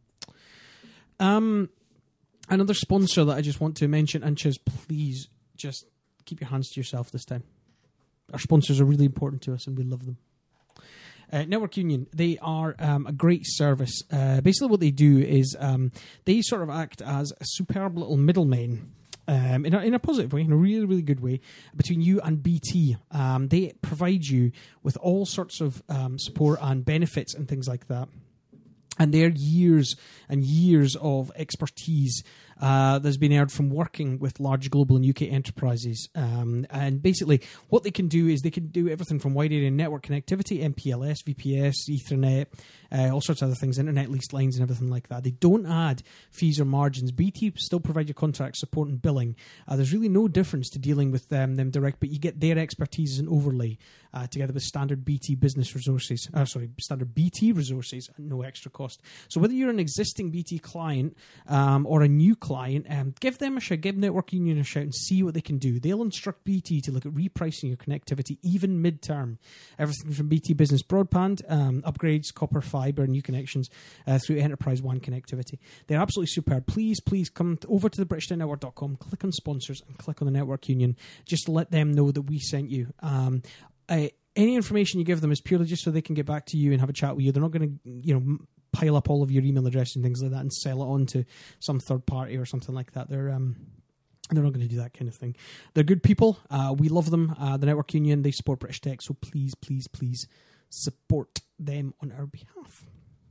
Another sponsor that I just want to mention, and Chiz, please just keep your hands to yourself this time. Our sponsors are really important to us and we love them. Network Union, they are a great service. Basically what they do is they sort of act as a superb little middlemen in a positive way, in a really, really good way, between you and BT. They provide you with all sorts of support and benefits and things like that. And their years and years of expertise that's been earned from working with large global and UK enterprises. And basically, what they can do is they can do everything from wide area network connectivity, MPLS, VPS, Ethernet, all sorts of other things, internet leased lines and everything like that. They don't add fees or margins. BT still provide your contract support and billing. There's really no difference to dealing with them direct, but you get their expertise as an overlay together with standard BT business resources. Standard BT resources at no extra cost. So whether you're an existing BT client or a new client client, give them a shout, give Network Union a shout and see what they can do. They'll instruct BT to look at repricing your connectivity even mid-term. Everything from BT Business Broadband, upgrades, copper, fibre, new connections through Enterprise One connectivity. They're absolutely superb. Please come over to the BritishNetwork.com, click on sponsors and click on the Network Union. Just let them know that we sent you. Any information you give them is purely just so they can get back to you and have a chat with you. They're not going to, pile up all of your email address and things like that and sell it on to some third party or something like that. They're not going to do that kind of thing. They're good people. We love them. The Network Union, they support British Tech, so please support them on our behalf.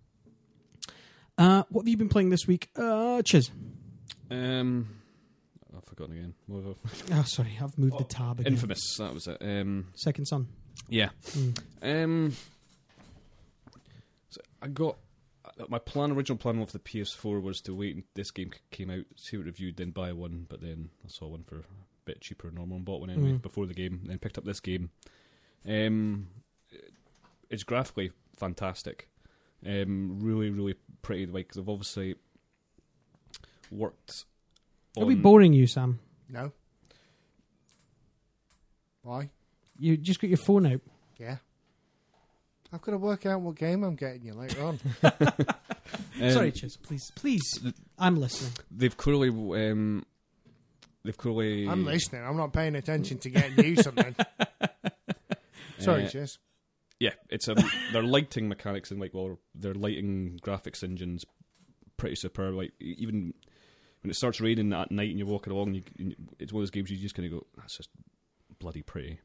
What have you been playing this week, Chiz? I've forgotten again. Oh, sorry, I've moved the tab again. Infamous, that was it. Second Son. Yeah. So I got my original plan with the PS4 was to wait until this game came out, see it reviewed, then buy one. But then I saw one for a bit cheaper than normal and bought one anyway before the game. Then picked up this game. It's graphically fantastic. Really pretty. Like they've obviously worked. Are we boring you, Sam? No. Why? You just got your phone out. Yeah. I've got to work out what game I'm getting you later on. Sorry, Chiz. Please. I'm listening. They've clearly. I'm listening. I'm not paying attention to getting you something. Sorry, Chiz. Yeah, it's their lighting mechanics and their lighting graphics engines pretty superb. Like even when it starts raining at night and you're walking along, it's one of those games you just kind of go, "That's just bloody pretty."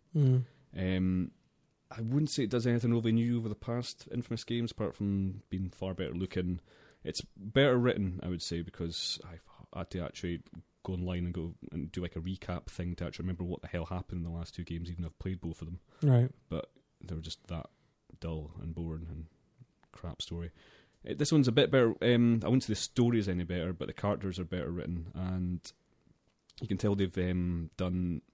I wouldn't say it does anything really new over the past Infamous games, apart from being far better looking. It's better written, I would say, because I've had to actually go online and do like a recap thing to actually remember what the hell happened in the last two games, even though I've played both of them. Right. But they were just that dull and boring and crap story. This one's a bit better. I wouldn't say the story is any better, but the characters are better written, and you can tell they've done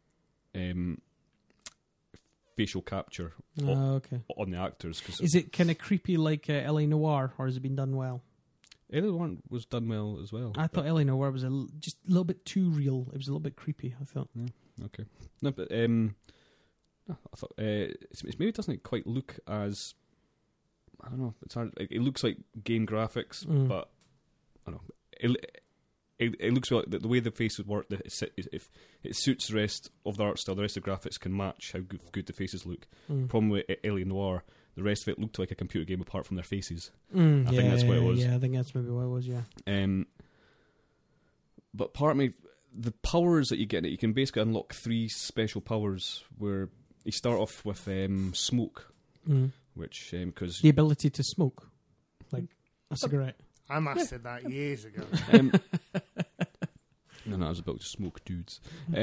facial capture on the actors. Is it kind of creepy like L.A. Noire, or has it been done well? L.A. Noire was done well as well. I thought L.A. Noire was just a little bit too real. It was a little bit creepy, I thought. Yeah, okay. No, but I thought it maybe doesn't quite look as, I don't know, it's hard. It looks like game graphics, but I don't know. It looks like the way the faces work, if it suits the rest of the art style, the rest of the graphics can match how good the faces look. Problem with L.A. Noire, the rest of it looked like a computer game apart from their faces. I think that's what it was. Yeah, I think that's maybe what it was, yeah. But part of me, the powers that you get in it, you can basically unlock 3 special powers where you start off with smoke, which, because... The ability to smoke, like a cigarette. I mastered that years ago. No, I was about to smoke dudes.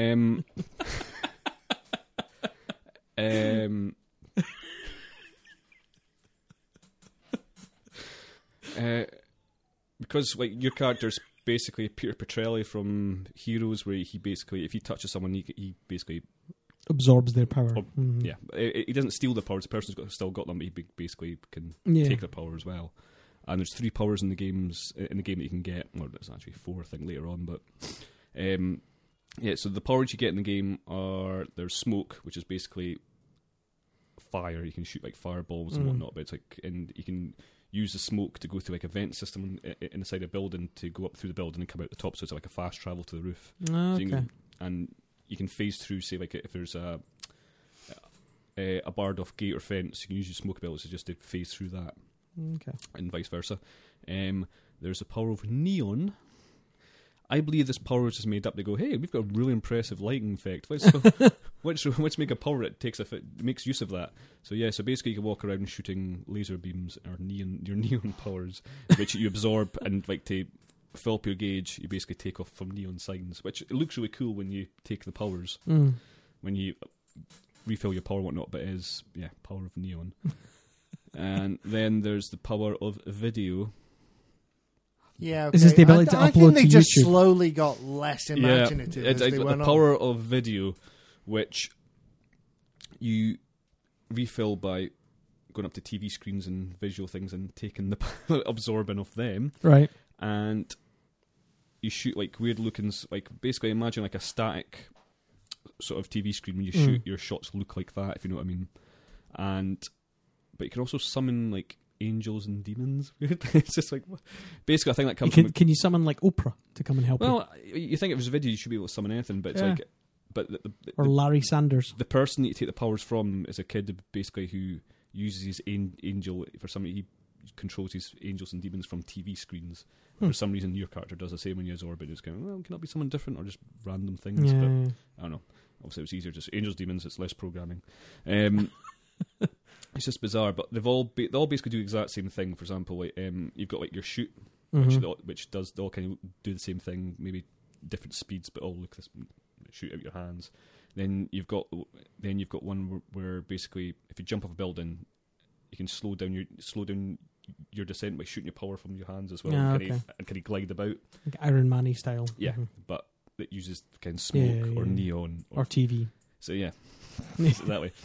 Because your character's basically Peter Petrelli from Heroes, where he basically, if he touches someone, he basically absorbs their power. Yeah, he doesn't steal the powers. The person's still got them, but he basically can take their power as well. And there's 3 powers in the game that you can get. Well, there's actually 4, I think, later on. But so the powers you get in the game are, there's smoke, which is basically fire. You can shoot like fireballs and whatnot. But it's like, and you can use the smoke to go through like a vent system inside a building to go up through the building and come out the top. So it's like a fast travel to the roof. Okay. So and you can phase through, say, like if there's a barred off gate or fence, you can use your smoke abilities just to phase through that. Okay. And vice versa. There's a power of neon. I believe this power is just made up to go, hey, we've got a really impressive lighting effect. Let's make a power that makes use of that. So basically you can walk around shooting laser beams or your neon powers, which you absorb, and like to fill up your gauge, you basically take off from neon signs, which it looks really cool when you take the powers. When you refill your power and whatnot, but it is, power of neon. And then there's the power of video. Yeah, okay. Is this the ability to upload to YouTube? I think they just slowly got less imaginative as they went the power of video, which you refill by going up to TV screens and visual things and taking the absorbing of them. Right. And you shoot like weird looking, like basically imagine like a static sort of TV screen when you Mm. shoot, your shots look like that, if you know what I mean. But you can also summon like angels and demons. It's just like basically I think that comes from. Can you summon like Oprah to come and help you? Well, you think if it was a video, you should be able to summon anything, but it's Yeah. like, but Or Larry Sanders? the person that you take the powers from is a kid basically who uses his angel for somebody. He controls his angels and demons from TV screens. For some reason, your character does the same when you absorb it. It's kind of, well, can that be someone different or just random things? Yeah. But I don't know. Obviously, it was easier just angels, demons. It's less programming. It's just bizarre, but they all basically do the exact same thing. For example, like you've got like your shoot, which does they all kind of do the same thing, maybe different speeds, but all look this shoot out your hands. Then you've got one where basically if you jump off a building, you can slow down your descent by shooting your power from your hands as well, Ah, and can glide about. Like Iron Man-y style. Yeah, Mhm. but it uses kind of smoke or yeah. neon Or TV. so yeah, that way.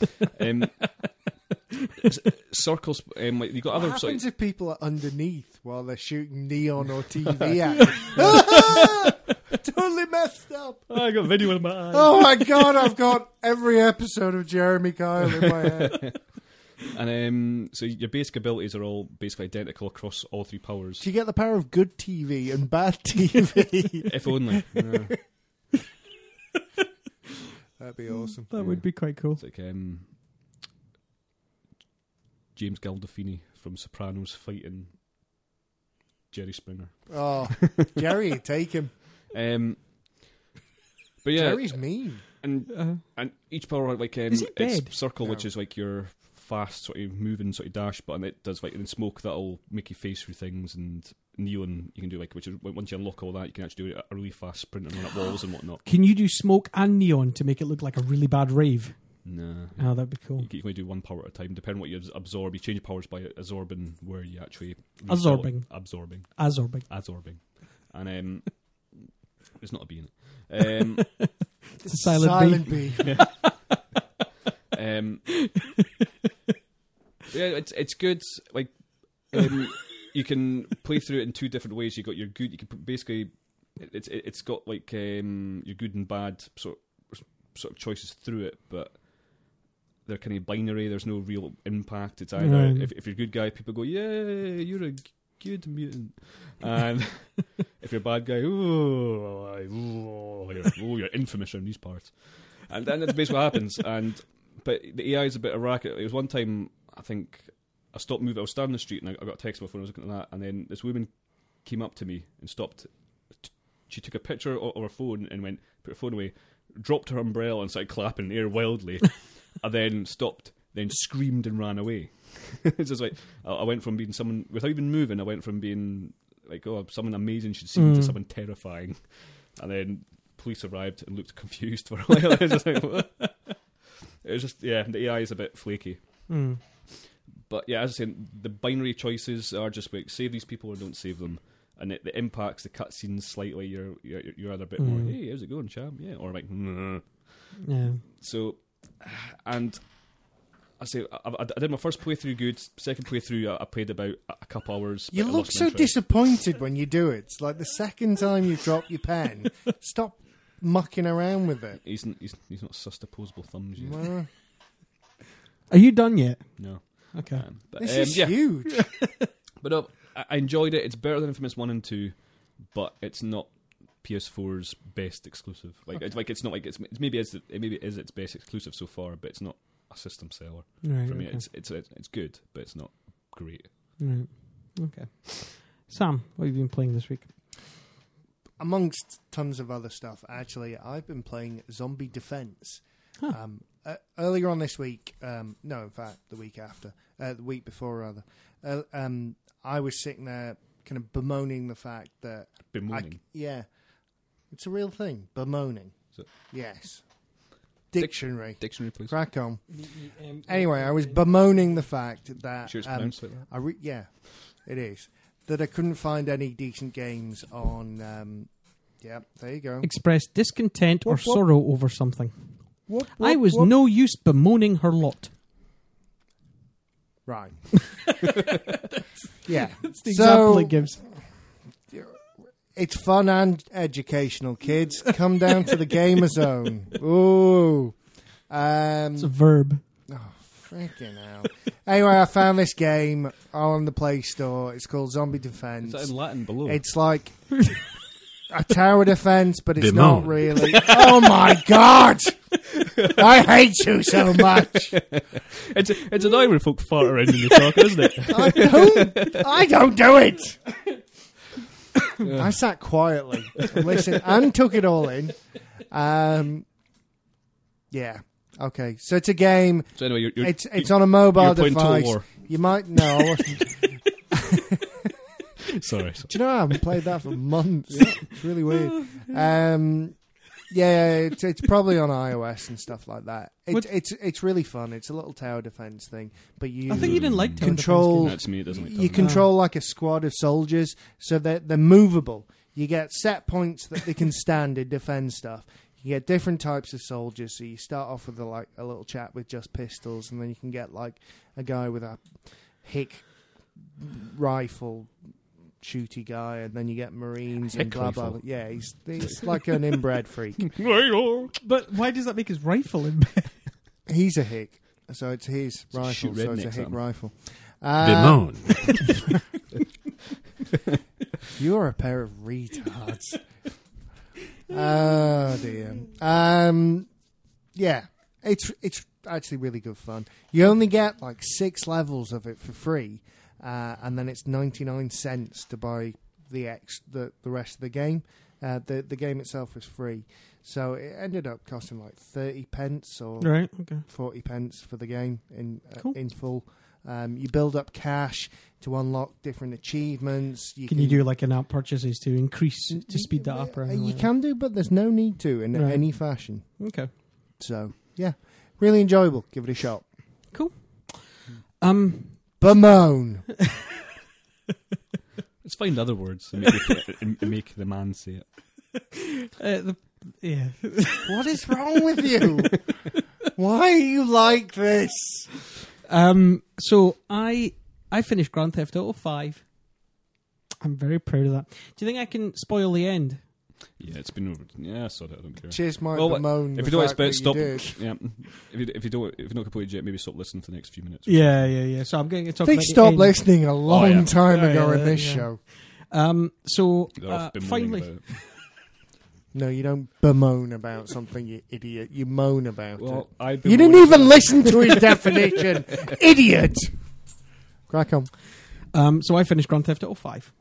Circles, like you got What other happens sort if people are underneath while they're shooting neon or TV at? Totally messed up. I got video in my eye. Oh my god, I've got every episode of Jeremy Kyle in my head. And so your basic abilities are all basically identical across all three powers. Do you get the power of good TV and bad TV? If only. That'd be awesome. That would be quite cool. It's like James Gandolfini from Sopranos fighting Jerry Springer. Oh, Jerry, take him. But yeah, Jerry's mean. and each power like Is he dead? it's circle, No. which is like your fast sort of moving sort of dash button. It does like in smoke that'll make you face through things, and neon you can do like, which is once you unlock all that, you can actually do a really fast sprint and run up walls and whatnot. Can you do smoke and neon to make it look like a really bad rave? Nah. Oh, that'd be cool. You can only do one power at a time, depending on what you absorb. You change your powers by absorbing where you actually Absorbing. absorbing, and there's not a B in it. It's a silent B. B. Yeah, it's good. Like you can play through it in two different ways. You got your good. You can basically it's got like your good and bad sort of choices through it, but they're kind of binary. There's no real impact. It's either Right. if you're a good guy, people go, "Yeah, you're a good mutant," and if you're a bad guy, you're infamous around these parts. And then that's basically what happens. But the AI is a bit erratic. It was one time, I think, I stopped moving. I was standing on the street and I got a text on my phone. I was looking at that, and then this woman came up to me and stopped. She took a picture of her phone and went, put her phone away, dropped her umbrella and started clapping in the air wildly, and then stopped, then screamed and ran away. It's just like I went from being someone without even moving. I went from being like, oh, someone amazing she'd seen to someone terrifying, and then police arrived and looked confused for a while. It was just like, what? It was just, yeah, the AI is a bit flaky. Mm. But yeah, as I said, the binary choices are just like save these people or don't save them, and it impacts the cutscenes slightly. You're either a bit more, hey, how's it going, champ? Yeah, or like, nah. Yeah. So, and I say I did my first playthrough good. Second playthrough, I played about a couple hours. You but I look lost so interest. disappointed when you do it. It's like the second time you drop your pen, stop mucking around with it. He's not sussed opposable thumbs yet. Well, Are you done yet? No. Okay. But, this is yeah. huge. But no, I enjoyed it. It's better than Infamous 1 and 2, but it's not PS4's best exclusive. Like, it's not like it maybe is its best exclusive so far, but it's not a system seller Right. for me. Okay. It's good, but it's not great. Right. Okay. Sam, what have you been playing this week? Amongst tons of other stuff, actually, I've been playing Zombie Defense. Huh. Earlier on this week, no, in fact, the week after, the week before rather, I was sitting there kind of bemoaning the fact that Bemoaning. yeah, it's a real thing. Bemoaning. Is it? Yes. Dictionary. Dictionary, please. Crack on. Anyway, I was bemoaning the fact that Sure, it's pronounced like that. yeah, it is, that I couldn't find any decent games on. Yeah, there you go. Express discontent or Whoop, whoop. sorrow over something. Whoop, I whoop, was whoop. no use bemoaning her lot. Right. Yeah. That's the So- example it gives. It's fun and educational, kids. Come down to the Gamer Zone. Ooh. It's a verb. Oh, freaking hell. Anyway, I found this game on the Play Store. It's called Zombie Defense. Is that in Latin below? It's like a tower defense, but it's Demon. not really. Oh my God! I hate you so much. It's annoying when folk fart around when you talk, isn't it? I don't do it. I sat quietly, listened, and took it all in. Yeah. Okay. So it's a game. So anyway, you're It's on a mobile you're playing Total device. War. You might know. I wasn't. Sorry. Do you know I haven't played that for months? It's really weird. Yeah, it's probably on iOS and stuff like that. It's really fun. It's a little tower defense thing, but you I think you didn't like tower control. That's me. It doesn't like You control like a squad of soldiers, so they're movable. You get set points that they can stand and defend stuff. You get different types of soldiers. So you start off with a little chap with just pistols, and then you can get like a guy with a hick rifle shooty guy, and then you get Marines and blah blah. Yeah, he's like an inbred freak. But why does that make his rifle in bed? He's a hick, so it's his rifle. shoot So it's a rednecks hick at him. rifle. Demon. You're a pair of retards. Oh dear. Yeah, it's actually really good fun. You only get like 6 levels of it for free, and then it's 99 cents to buy the rest of the game. The game itself was free, so it ended up costing like 30 pence or Right. Okay. 40 pence for the game Cool. in full. You build up cash to unlock different achievements. Can you do like in-app purchases to increase to speed that up? Or anything You like that? can do, but there's no need to in Right. any fashion. Okay. So yeah, really enjoyable. Give it a shot. Cool. Bemoan. Let's find other words and make the man say it. Yeah. What is wrong with you? Why are you like this? So I finished Grand Theft Auto 5. I'm very proud of that. Do you think I can spoil the end? Yeah, it's been over. Yeah, I saw that. I don't care. Cheers, my Well, bemoan. If the you don't fact expect, that stop. you did. Yeah, if you're not completed yet, maybe stop listening for the next few minutes. Yeah. So I'm going to talk They about the stopped end. listening a long yeah. time Yeah, ago yeah, in this yeah. show. So I've been moaning finally, about it. No, you don't bemoan about something, you idiot. You moan about Well, it. I've You been didn't even listen to his definition, idiot. Crack on. so I finished Grand Theft Auto 5.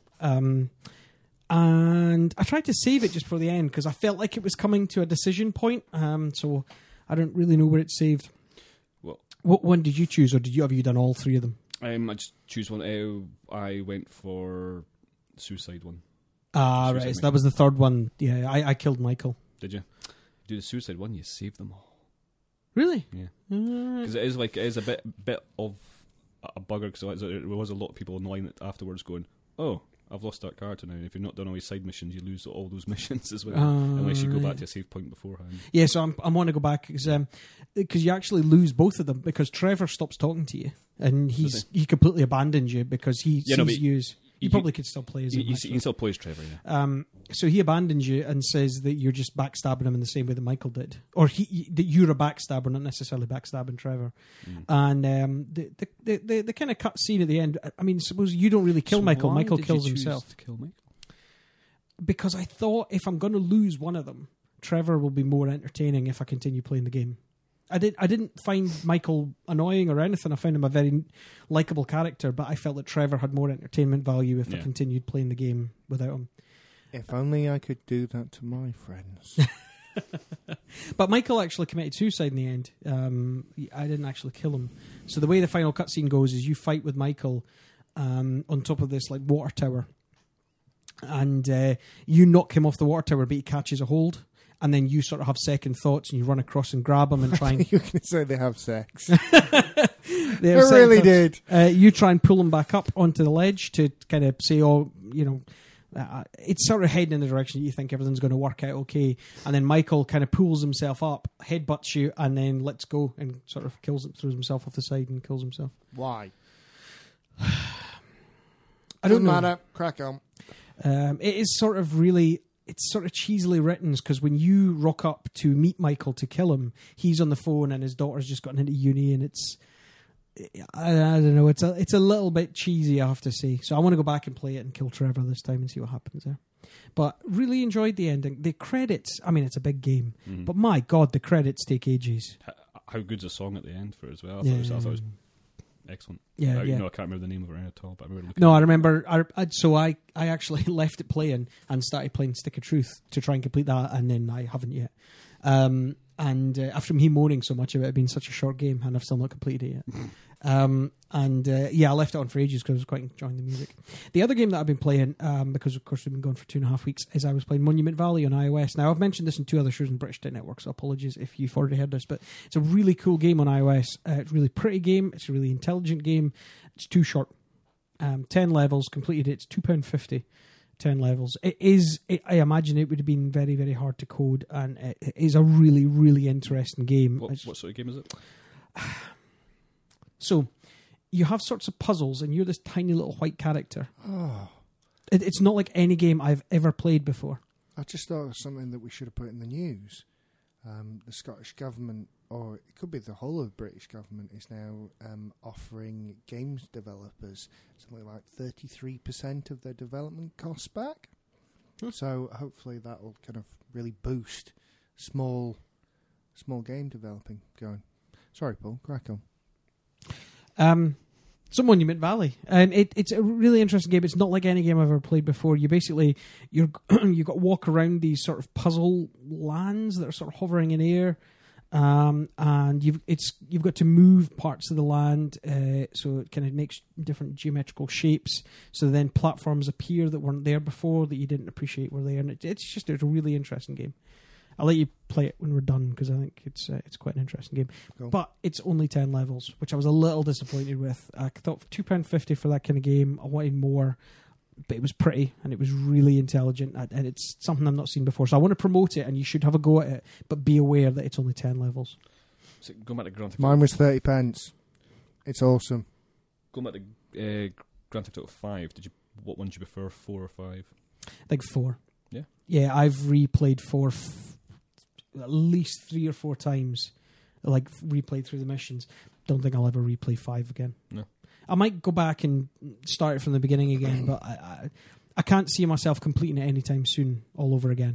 And I tried to save it just for the end because I felt like it was coming to a decision point. So I don't really know where it's saved. Well, What one did you choose, or have you done all 3 of them? I just choose one. I went for the suicide one. Ah, Suicide right. So Mission. that was the 3rd one. Yeah, I killed Michael. Did you do the suicide one? You save them all. Really? Yeah, Uh, because it is a bit of a bugger. Because there was a lot of people annoying it afterwards, going, "Oh, I've lost that character now." And if you've not done all your side missions, you lose all those missions as well, unless you go back right. to a save point beforehand. Yeah, so I want to go back because you actually lose both of them because Trevor stops talking to you and he completely abandons you because he Yeah, no, sees but you as... You probably could still play as him. You actually. can still play as Trevor, yeah. So he abandons you and says that you're just backstabbing him in the same way that Michael did, or that you're a backstabber, not necessarily backstabbing Trevor. And the kind of cut scene at the end. I mean, suppose you don't really kill So Michael. why Michael did kills you choose himself to kill Michael? because I thought if I'm going to lose one of them, Trevor will be more entertaining if I continue playing the game. I didn't find Michael annoying or anything. I found him a very likable character, but I felt that Trevor had more entertainment value if I continued playing the game without him. If only I could do that to my friends. But Michael actually committed suicide in the end. I didn't actually kill him. So the way the final cutscene goes is you fight with Michael on top of this like water tower, and you knock him off the water tower, but he catches a hold. And then you sort of have second thoughts and you run across and grab him and try and... You can say they have sex. They have I really second thoughts. did. You try and pull him back up onto the ledge to kind of say, it's sort of heading in the direction that you think everything's going to work out okay. And then Michael kind of pulls himself up, headbutts you, and then lets go and sort of throws himself off the side and kills himself. Why? I don't know. Doesn't matter. Crack on. It is sort of really, it's sort of cheesily written because when you rock up to meet Michael to kill him, he's on the phone and his daughter's just gotten into uni, and it's, I don't know, it's a little bit cheesy, I have to say. So I want to go back and play it and kill Trevor this time and see what happens there. But really enjoyed the ending. The credits, I mean, it's a big game, but my God, the credits take ages. How good's a song at the end for it as well? I Yeah. thought it was excellent. Yeah, You yeah. know, I can't remember the name of it at all, but I remember looking No, at I it. remember. So I actually left it playing and started playing Stick of Truth to try and complete that, and then I haven't yet. And after me moaning so much about it being such a short game, and I've still not completed it yet. I left it on for ages because I was quite enjoying the music. The other game that I've been playing, because of course we've been gone for 2.5 weeks, is I was playing Monument Valley on iOS. Now I've mentioned this in 2 other shows on British Tech Network, so apologies if you've already heard this, but it's a really cool game on iOS. It's a really pretty game. It's a really intelligent game. It's too short. 10 levels, completed it. It's £2.50. 10 levels. I imagine it would have been very, very hard to code, and it is a really, really interesting game. What sort of game is it? So, you have sorts of puzzles, and you're this tiny little white character. Oh, It's not like any game I've ever played before. I just thought it was something that we should have put in the news. The Scottish Government, or it could be the whole of the British Government, is now offering games developers something like 33% of their development costs back. So hopefully that will kind of really boost small game developing going. Sorry, Paul, crack on. So Monument Valley, and it's a really interesting game. It's not like any game I've ever played before. You basically you've got to walk around these sort of puzzle lands that are sort of hovering in air, and you've got to move parts of the land, so it kind of makes different geometrical shapes. So then platforms appear that weren't there before that you didn't appreciate were there, and it's just a really interesting game. I'll let you play it when we're done because I think it's quite an interesting game. Cool. But it's only 10 levels, which I was a little disappointed with. I thought £2.50 for that kind of game, I wanted more, but it was pretty and it was really intelligent, and it's something I've not seen before. So I want to promote it, and you should have a go at it, but be aware that it's only 10 levels. So going back to Grand Theft Mine was 30 pence. It's awesome. Going back to Grand Theft Auto 5, what one did you prefer, 4 or 5? I think 4. Yeah? Yeah, I've replayed 4 at least 3 or 4 times, like replayed through the missions. Don't think I'll ever replay 5 again. No. I might go back and start it from the beginning again, but I can't see myself completing it anytime soon all over again.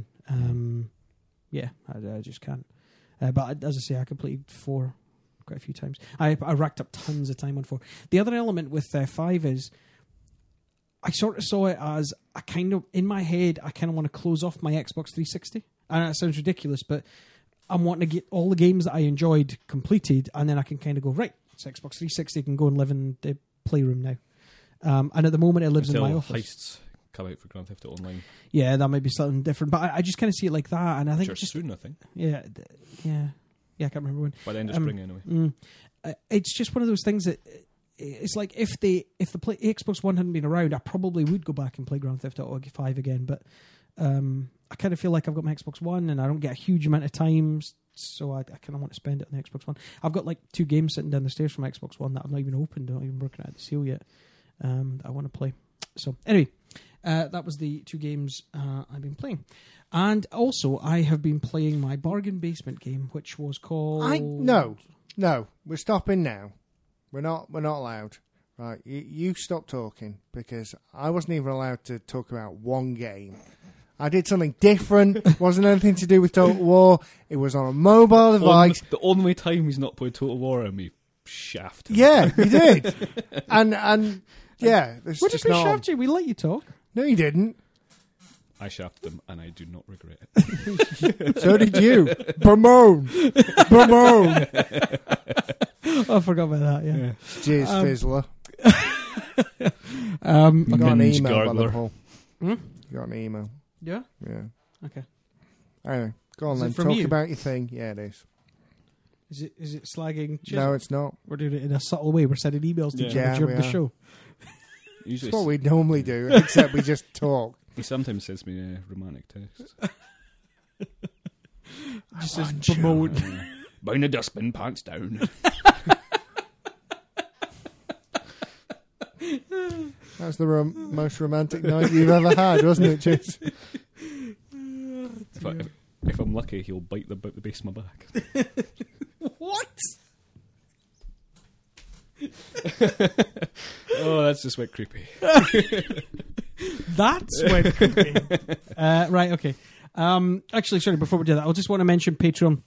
I just can't. But as I say, I completed 4 quite a few times. I racked up tons of time on 4. The other element with 5 is I sort of saw it as I kind of, in my head, I kind of want to close off my Xbox 360. I know it sounds ridiculous, but I'm wanting to get all the games that I enjoyed completed, and then I can kind of go, right, it's Xbox 360, can go and live in the playroom now. And at the moment, it lives in my office. Heists come out for Grand Theft Auto Online. Yeah, that might be something different, but I just kind of see it like that, and I think Sure, soon, I think. yeah, I can't remember when. By the end of spring, anyway. It's just one of those things that it's like if the Xbox One hadn't been around, I probably would go back and play Grand Theft Auto 5 again, but I kind of feel like I've got my Xbox One and I don't get a huge amount of time, so I kind of want to spend it on the Xbox One. I've got like 2 games sitting down the stairs from my Xbox One that I've not even opened, not even broken out the seal yet, that I want to play. So anyway, that was the 2 games I've been playing. And also, I have been playing my bargain basement game, which was called... No, we're stopping now. We're not allowed. Right, you stop talking, because I wasn't even allowed to talk about one game. I did something different. Wasn't anything to do with Total War. It was on a mobile device. The only time he's not played Total War, and me shaft him. Yeah, you did. and yeah, it's What did just we not. shaft you? We let you talk. No, you didn't. I shafted him, and I do not regret it. So did you. Bramone. I forgot about that. Yeah. Cheers, Fizzler. You Fucking got an email, by gargler. the Paul. Hmm? You got an email. Yeah. Yeah. Okay. Anyway, go on Is it then. from Talk you? about your thing. Yeah, it is. Is it slagging? No, it's not. We're doing it in a subtle way. We're sending emails to each Yeah, other during we the are. show. Usually, It's what we normally do, except we just talk. he sometimes sends me romantic texts. Just says promote. Bring the dustbin pants down. I That's the most romantic night you've ever had, wasn't it, Chiz? If I'm lucky, he'll bite the base of my back. What? Oh, that's just went creepy. That's when creepy. Right, okay. Actually, sorry, before we do that, I just want to mention Patreon.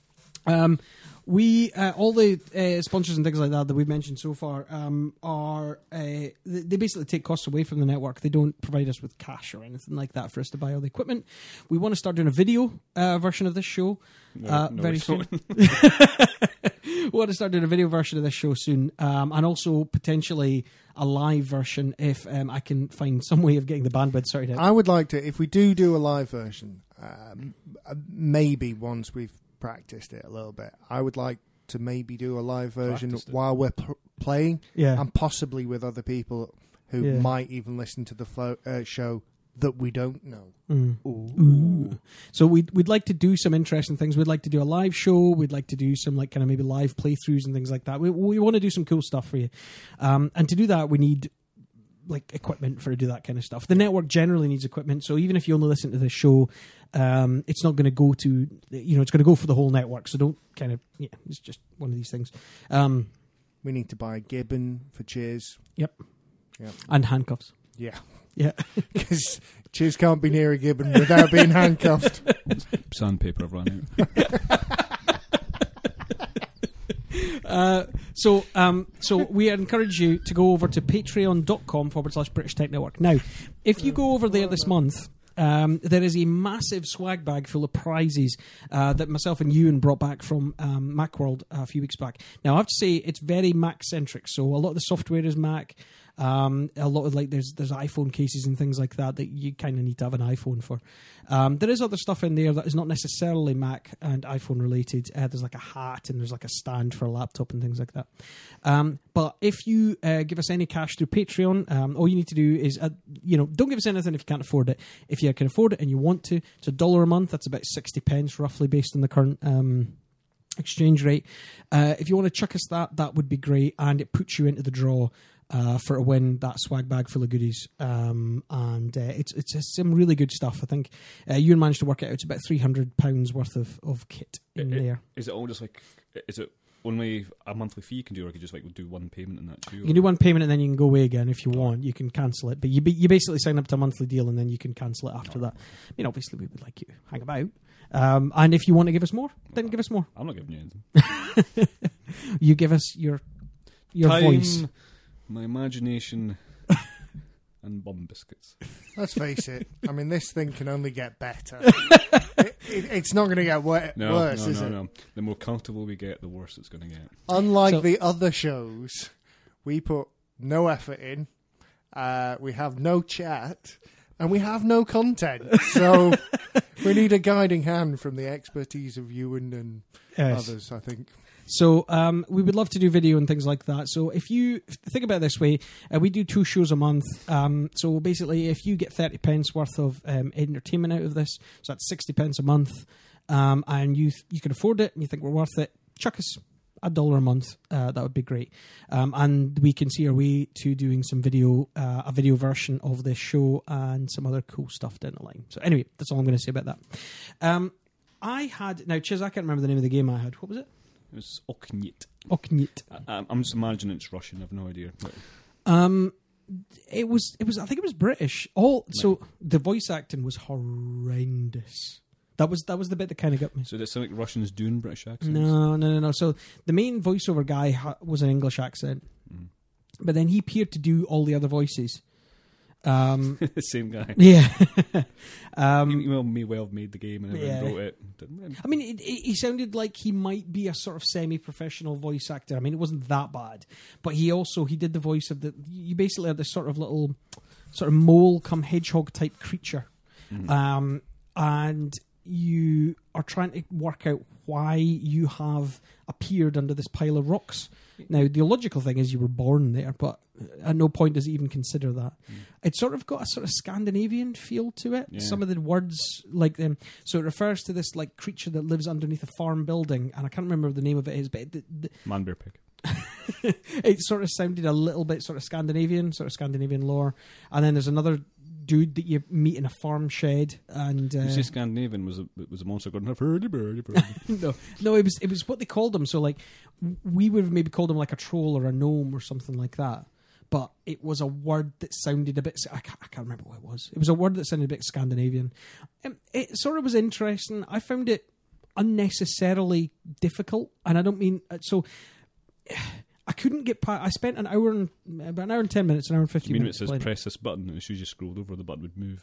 We all the sponsors and things like that we've mentioned so far are they basically take costs away from the network. They don't provide us with cash or anything like that for us to buy all the equipment. We want to start doing a video version of this show very soon. We want to start doing a video version of this show soon, and also potentially a live version if I can find some way of getting the bandwidth sorted out. I would like to, if we do a live version, maybe once we've practiced it a little bit, I would like to maybe do a live version while we're playing, and possibly with other people who might even listen to the show that we don't know. Ooh. So we'd like to do some interesting things. We'd like to do a live show. We'd like to do some like kind of maybe live playthroughs and things like that. We want to do some cool stuff for you, and to do that we need like equipment for to do that kind of stuff. The network generally needs equipment, so even if you only listen to this show, it's not going to go to, it's going to go for the whole network. So don't kind of, it's just one of these things. We need to buy a gibbon for Chiz. Yep. And handcuffs. Yeah. Because Chiz can't be near a gibbon without being handcuffed. Sandpaper I've run out. So we encourage you to go over to patreon.com/British Tech Network. Now, if you go over there this month, there is a massive swag bag full of prizes that myself and Ewan brought back from Macworld a few weeks back. Now, I have to say, it's very Mac-centric, so a lot of the software is Mac. A lot of there's iPhone cases and things like that you kind of need to have an iPhone for. There is other stuff in there that is not necessarily Mac and iPhone related. There's like a hat and there's like a stand for a laptop and things like that. But if you give us any cash through Patreon, all you need to do is don't give us anything if you can't afford it. If you can afford it and you want to, it's $1 a month. That's about 60 pence roughly based on the current exchange rate. If you want to chuck us that would be great, and it puts you into the draw for a win, that swag bag full of goodies, and it's some really good stuff. I think you managed to work it out. It's about £300 worth of kit in there. Is it all just is it only a monthly fee you can do, or you can just do one payment in that too? You can do one payment and then you can go away again if you want. You can cancel it, but you basically sign up to a monthly deal and then you can cancel it after that. I mean, obviously we would like you to hang about, and if you want to give us more, then give us more. I'm not giving you anything. You give us your Time, voice, my imagination, and bum biscuits. Let's face it. I mean, this thing can only get better. It's not going to get worse, is it? No. The more comfortable we get, the worse it's going to get. Unlike the other shows, we put no effort in. We have no chat. And we have no content. So we need a guiding hand from the expertise of Ewan and others, I think. So we would love to do video and things like that. So if you think about it this way, we do 2 shows a month. So basically, if you get 30 pence worth of entertainment out of this, so that's 60 pence a month, and you can afford it and you think we're worth it, chuck us $1 a month. That would be great. And we can see our way to doing some video, a video version of this show and some other cool stuff down the line. So anyway, that's all I'm going to say about that. Chiz, I can't remember the name of the game I had. What was it? It was Oknyit. Oknyit. I'm just imagining it's Russian. I've no idea. It was. I think it was British. So the voice acting was horrendous. That was the bit that kind of got me. So did it sound like Russians doing British accents? No. So the main voiceover guy was an English accent, but then he appeared to do all the other voices. The same guy. Yeah. He may well have made the game and everyone wrote it. I mean, he sounded like he might be a sort of semi-professional voice actor. I mean, it wasn't that bad, but he did the voice of you basically had this sort of little sort of mole come hedgehog type creature, and you are trying to work out why you have appeared under this pile of rocks. Now, the logical thing is you were born there, but at no point does it even consider that. It's sort of got a sort of Scandinavian feel to it. Yeah. Some of the words like them. So it refers to this like creature that lives underneath a farm building, and I can't remember what the name of it is, but Man Bear Pig. It sort of sounded a little bit sort of Scandinavian lore. And then there's another dude that you meet in a farm shed, and You say Scandinavian was a monster going, birdie, birdie, birdie. no, it was what they called him. So like we would have maybe called him like a troll or a gnome or something like that. But it was a word that sounded a bit... I can't remember what it was. It was a word that sounded a bit Scandinavian. It sort of was interesting. I found it unnecessarily difficult. And I don't mean... So, I couldn't get past... I spent about an hour and 10 minutes, an hour and 15 You mean it minutes. says playing press this button, and as soon as you scrolled over, the button would move?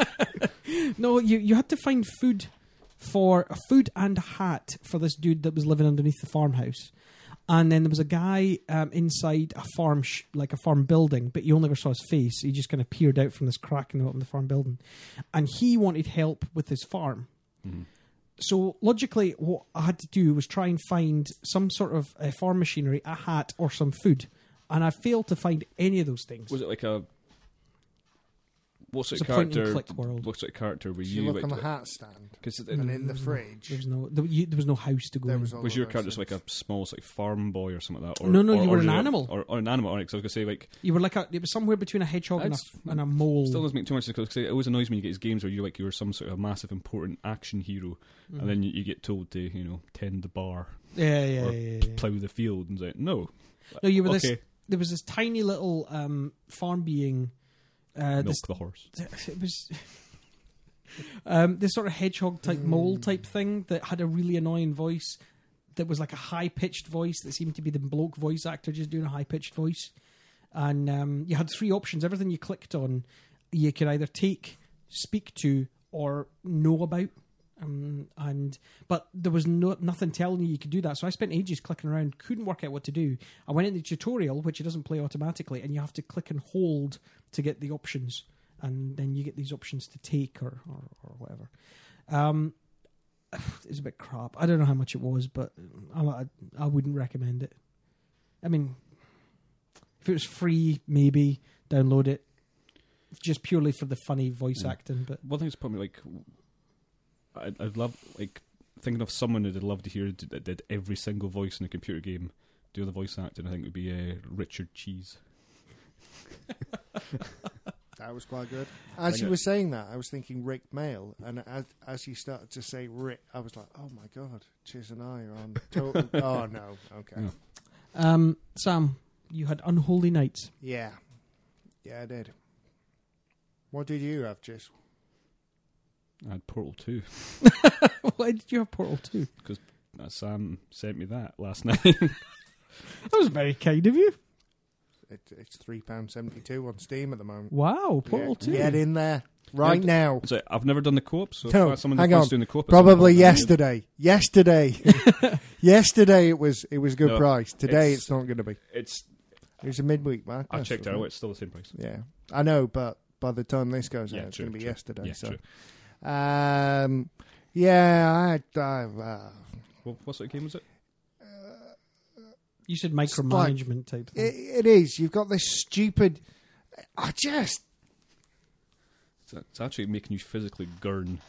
No, you had to find food and a hat for this dude that was living underneath the farmhouse. And then there was a guy inside a farm, like a farm building, but you only ever saw his face. He just kind of peered out from this crack in the farm building. And he wanted help with his farm. Mm-hmm. So logically, what I had to do was try and find some sort of farm machinery, a hat, or some food. And I failed to find any of those things. Was it like a... What sort of It's a character? point-and-click world. What sort of character were Did you? you look like, on the hat stand Because and in the fridge. There was no house to go There in. was all was of your those character just things. like a small like farm boy or something like that? Or, No, or, you were or an was it animal. Or an animal. Because I was going to say, like, You were it was somewhere between a hedgehog and a mole. still doesn't make too much sense because it always annoys me when you get these games where you're some sort of massive important action hero, and then you get told to tend the bar Yeah. or plough the field, and it's like no, No, you were okay. this. There was this tiny little farm being. Milk the horse. It was this sort of hedgehog type mole type thing that had a really annoying voice. That was like a high pitched voice that seemed to be the bloke voice actor just doing a high pitched voice. And you had three options. Everything you clicked on, you could either take, speak to, or know about. But there was nothing telling you could do that. So I spent ages clicking around, couldn't work out what to do. I went into the tutorial, which it doesn't play automatically, and you have to click and hold to get the options, and then you get these options to take or whatever. It's a bit crap. I don't know how much it was, but I wouldn't recommend it. I mean, if it was free, maybe download it, just purely for the funny voice acting. But One thing is probably like I'd love thinking of someone that I'd love to hear that did every single voice in a computer game do the voice acting. I think it would be Richard Cheese. That was quite good. As you were saying that, I was thinking Rick Mail, and as you started to say Rick, I was like, oh my god, Chiz and I are on total... Oh no, okay. Yeah. Sam, you had Unholy Nights. Yeah, I did. What did you have, Chiz? I had Portal 2 Why did you have Portal 2? because Sam sent me that last night. That was very kind of you. It's £3.72 on Steam at the moment. Wow, Portal 2. Get in there right now. So I've never done the co-op, so No, if someone hang wants on. doing the co-op, at Probably some point, then yesterday. Yesterday it was good No, price. Today it's- it's not going to be. it was a midweek mark. I checked it out. It's still the same price. Yeah, I know, but by the time this goes Yeah, out, it's true, going to be true. yesterday. Yeah, so, true. yeah, What sort of game was it? You said micromanagement type thing. it is. You've got this stupid. It's actually making you physically gurn.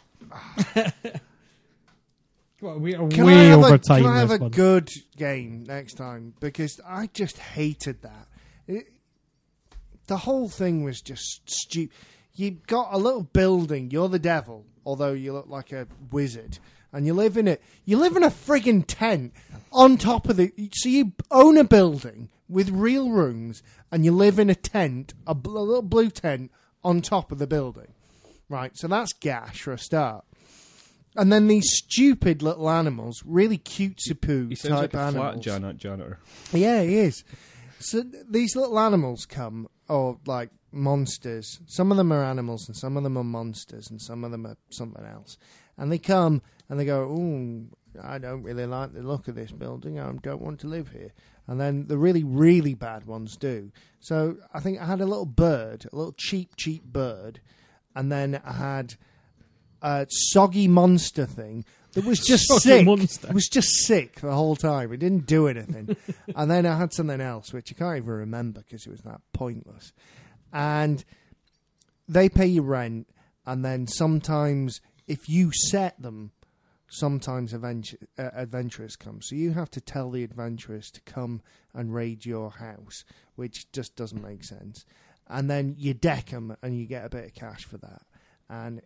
Well, we are Can way I have over a, time. Can I have this a one. good game next time? Because I just hated that. The whole thing was just stupid. You've got a little building. You're the devil, although you look like a wizard. And you live in it. You live in a friggin' tent on top of the... So you own a building with real rooms, and you live in a tent, a little blue tent, on top of the building. Right, so that's gash for a start. And then these stupid little animals, really cutesy-poo He sounds type like a animals. flat janitor. Yeah, he is. So these little animals come, or like monsters. Some of them are animals, and some of them are monsters, and some of them are something else. And they come, and they go, ooh, I don't really like the look of this building. I don't want to live here. And then the really, really bad ones do. So I think I had a little bird, a little cheap bird, and then I had a soggy monster thing that was just Soggy sick. monster. It was just sick the whole time. It didn't do anything. And then I had something else, which I can't even remember because it was that pointless. And they pay you rent, and then sometimes if you set them, sometimes adventurers come. So you have to tell the adventurers to come and raid your house, which just doesn't make sense. And then you deck them and you get a bit of cash for that. And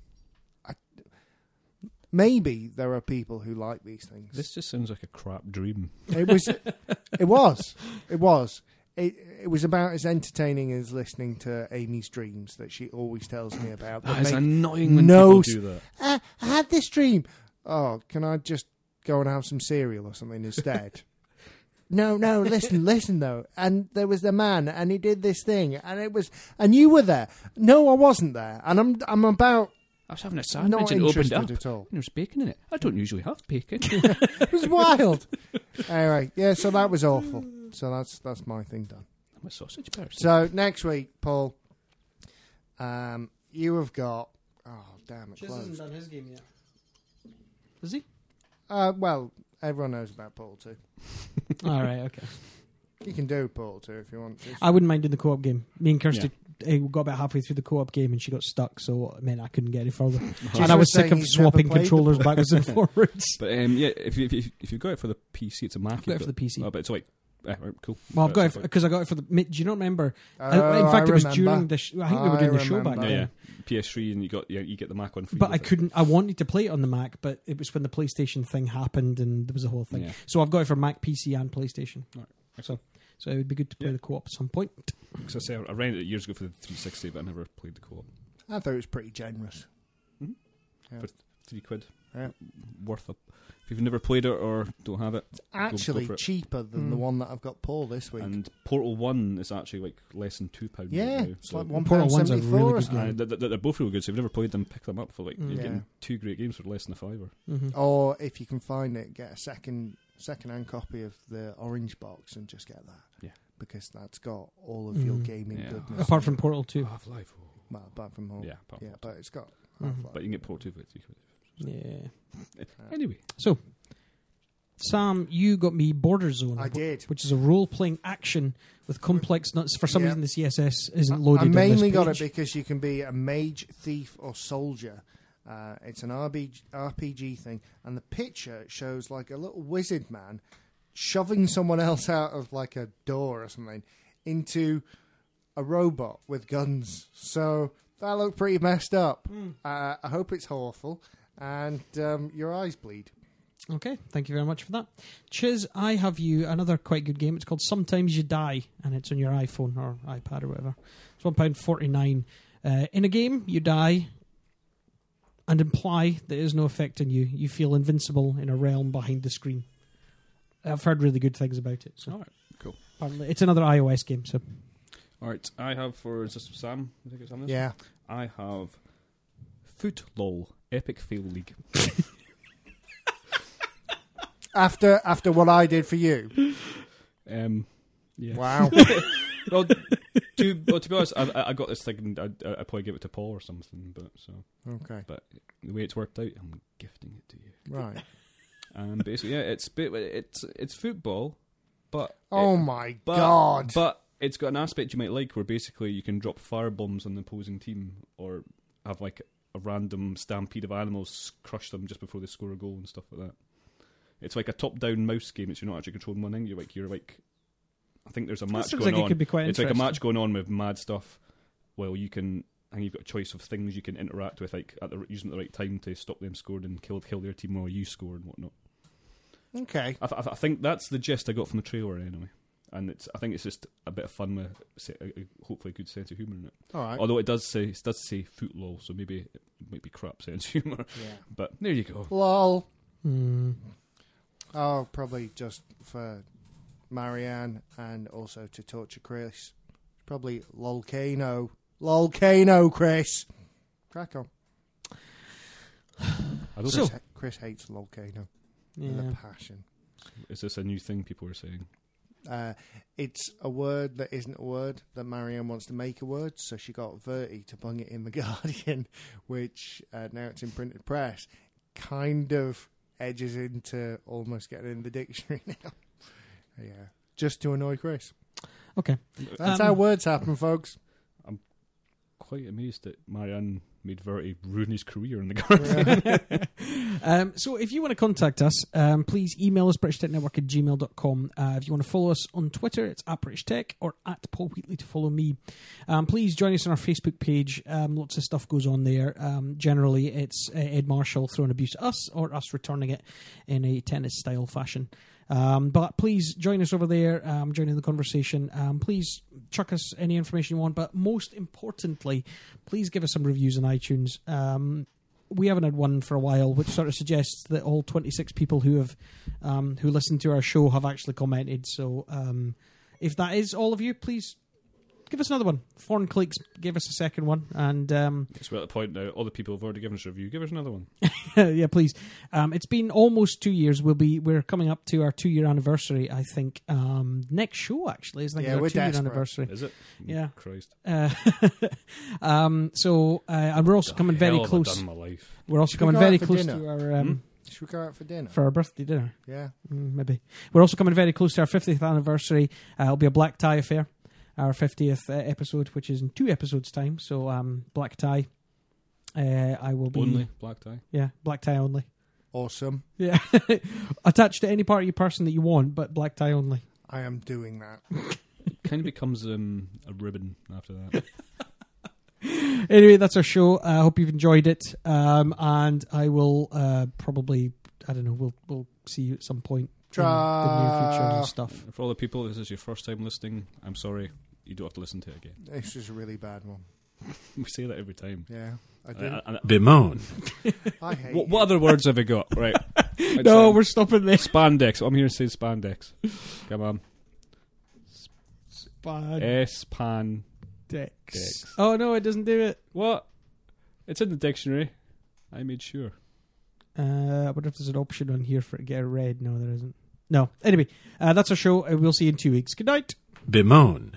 maybe there are people who like these things. This just sounds like a crap dream. It was. It was. It was about as entertaining as listening to Amy's dreams that she always tells me about. That is make annoying when no people do that. I had this dream. Oh, can I just go and have some cereal or something instead? No, listen though. And there was the man, and he did this thing, and you were there. No, I wasn't there, and I'm about. I was having a Not sandwich and opened it interested up. at all. And there's bacon in it. I don't usually have bacon. It was wild. Anyway, yeah. So that was awful. So that's my thing done. I'm a sausage person. So next week, Paul, you have got. Oh damn it! Chiz hasn't Closed. done his game yet. Is he? Well, everyone knows about Portal 2. All right, okay. You can do Portal 2 if you want to. I wouldn't mind doing the co-op game. Me and Kirsty got about halfway through the co-op game and she got stuck, so it meant I couldn't get any further. And I was sick of swapping controllers backwards and forwards. But yeah, if you've got it for the PC, it's a Mac. I've got it for the PC. Oh, but it's like, right, cool. Well, I've got it because I got it for the. Do you not remember? In fact, it was remember. during the. I think we were doing the show back remember. then. Yeah, PS3, and you get the Mac one free. But with I it. couldn't. I wanted to play it on the Mac, but it was when the PlayStation thing happened, and there was a whole thing. Yeah. So I've got it for Mac, PC, and PlayStation. Right. So it would be good to play the co-op at some point. Because I say I rented it years ago for the 360, but I never played the co-op. I thought it was pretty generous. Mhm. Yeah. For £3, Yeah. worth it. If you've never played it or don't have it, It's actually for it. cheaper than the one that I've got Paul this week. and Portal 1 is actually like less than £2. Yeah, right now, it's so like Portal 1's a £1.74 really or good something. they're both really good. So if you've never played them, pick them up for like you're Yeah. getting 2 great games for less than £5. Mm-hmm. Or if you can find it, get a second-hand copy of the orange box and just get that. Yeah. Because that's got all of your gaming Yeah. goodness. Apart from Portal 2. Half-Life. Well, apart from all. Yeah, apart from but it's got Mhm. Half-Life. But you can get Portal 2 for £3. Yeah. Anyway, So, Sam, you got me Border Zone. I did. Which is a role-playing action with complex nuts. For some Yeah. reason, the CSS isn't loaded I on mainly this got it page. because you can be a mage, thief, or soldier. It's an RPG thing, and the picture shows like a little wizard man shoving someone else out of like a door or something into a robot with guns. So that looked pretty messed up. I hope it's awful, and your eyes bleed. Okay, thank you very much for that. Chiz, I have you another quite good game. It's called Sometimes You Die, and it's on your iPhone or iPad or whatever. It's £1.49. In a game, you die and imply there is no effect on you. You feel invincible in a realm behind the screen. I've heard really good things about it. So all right, cool. apparently it's another iOS game. So All right, I have for is this Sam? I think it's Sam. This? Yeah. I have Foot Lol Epic Fail League. After what I did for you. Yeah. Wow. well, to be honest, I got this thinking I'd probably give it to Paul or something, but Okay. but the way it's worked out, I'm gifting it to you. Right. Basically, yeah, it's football, but Oh it- my but, God. But it's got an aspect you might like, where basically you can drop fire bombs on the opposing team, or have like a random stampede of animals crush them just before they score a goal and stuff like that. It's like a top-down mouse game. It's you're not actually controlling one thing. You're like, I think there's a match sounds going like it on. could be quite It's like a interesting. match going on with mad stuff. Well, you can, and you've got a choice of things you can interact with, like using at the right time to stop them scoring and kill their team while you score and whatnot. Okay. I think that's the gist I got from the trailer anyway, and I think it's just a bit of fun with hopefully a good sense of humour in it. All right. Although it does say foot lol, so maybe it might be crap sense of humour. Yeah. But there you go. Lol. Hmm. Oh, probably just for Marianne and also to torture Chris. Probably Lolcano. Lolcano, Chris. Crack on. I don't So- think, Chris hates Lolcano Yeah. with a passion. is this a new thing people are saying? It's a word that isn't a word that Marianne wants to make a word, so she got Verti to bung it in The Guardian, which now it's in printed press, kind of edges into almost getting in the dictionary now. Yeah, just to annoy Chris. Okay. That's how words happen, folks. Quite amazed that Marianne made Verity ruin his career in the Guardian. So if you want to contact us, please email us, BritishTechNetwork@gmail.com. If you want to follow us on Twitter, it's @BritishTech or @Paul Wheatley to follow me. Please join us on our Facebook page. Lots of stuff goes on there. Generally, it's Ed Marshall throwing abuse at us or us returning it in a tennis-style fashion. But please join us over there, join in the conversation. Please chuck us any information you want, but most importantly, please give us some reviews on iTunes. We haven't had one for a while, which sort of suggests that all 26 people who have who listened to our show have actually commented. So if that is all of you, please give us another one. Foreign Cliques gave us a second one, and It's at the point now. All the people have already given us a review. Give us another one. yeah, please. It's been almost 2 years. We're coming up to our 2-year anniversary. I think next show actually is Yeah, our we're 2-year desperate. anniversary. Is it? Yeah. Christ. And we're also coming very Hell have I close. done in my life. We're also Should we coming go very out for close dinner? to our Should we go out for dinner? for our birthday dinner. Yeah. Maybe. We're also coming very close to our 50th anniversary. It'll be a black tie affair. Our 50th episode, which is in 2 episodes' time. So, black tie. I will be... Only black tie. Yeah, black tie only. Awesome. Yeah. Attached to any part of your person that you want, but black tie only. I am doing that. Kind of becomes a ribbon after that. Anyway, that's our show. I hope you've enjoyed it. And I will probably... I don't know. We'll see you at some point in the near future and stuff. For all the people, this is your first time listening. I'm sorry. You don't have to listen to it again. This is a really bad one. We say that every time. Yeah, I do. Bemoan. I hate What other words have we got? Right. No, we're stopping there. Spandex. I'm here to say spandex. Come on. Spandex. Dex. Oh, no, it doesn't do it. What? It's in the dictionary. I made sure. I wonder if there's an option on here for it to get read. No, there isn't. No. Anyway, that's our show. We'll see you in 2 weeks. Good night. Bemoan.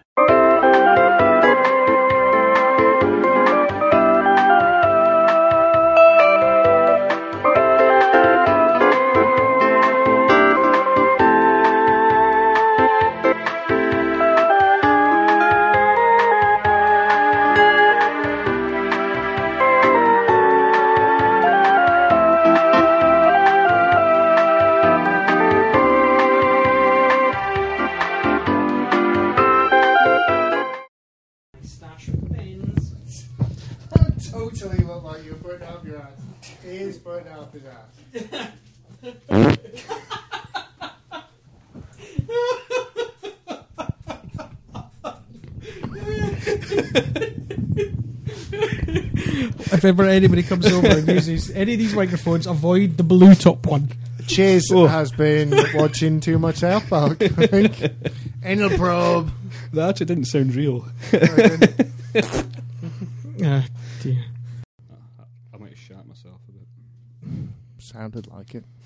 Stash of pens. Totally look like you're putting up your ass. He is putting up his ass. If ever anybody comes over and uses any of these microphones, avoid the blue top one. Chiz has been watching too much South Park, I think. Anal probe. That actually didn't sound real. Dear. I might have shat myself a bit. Sounded like it.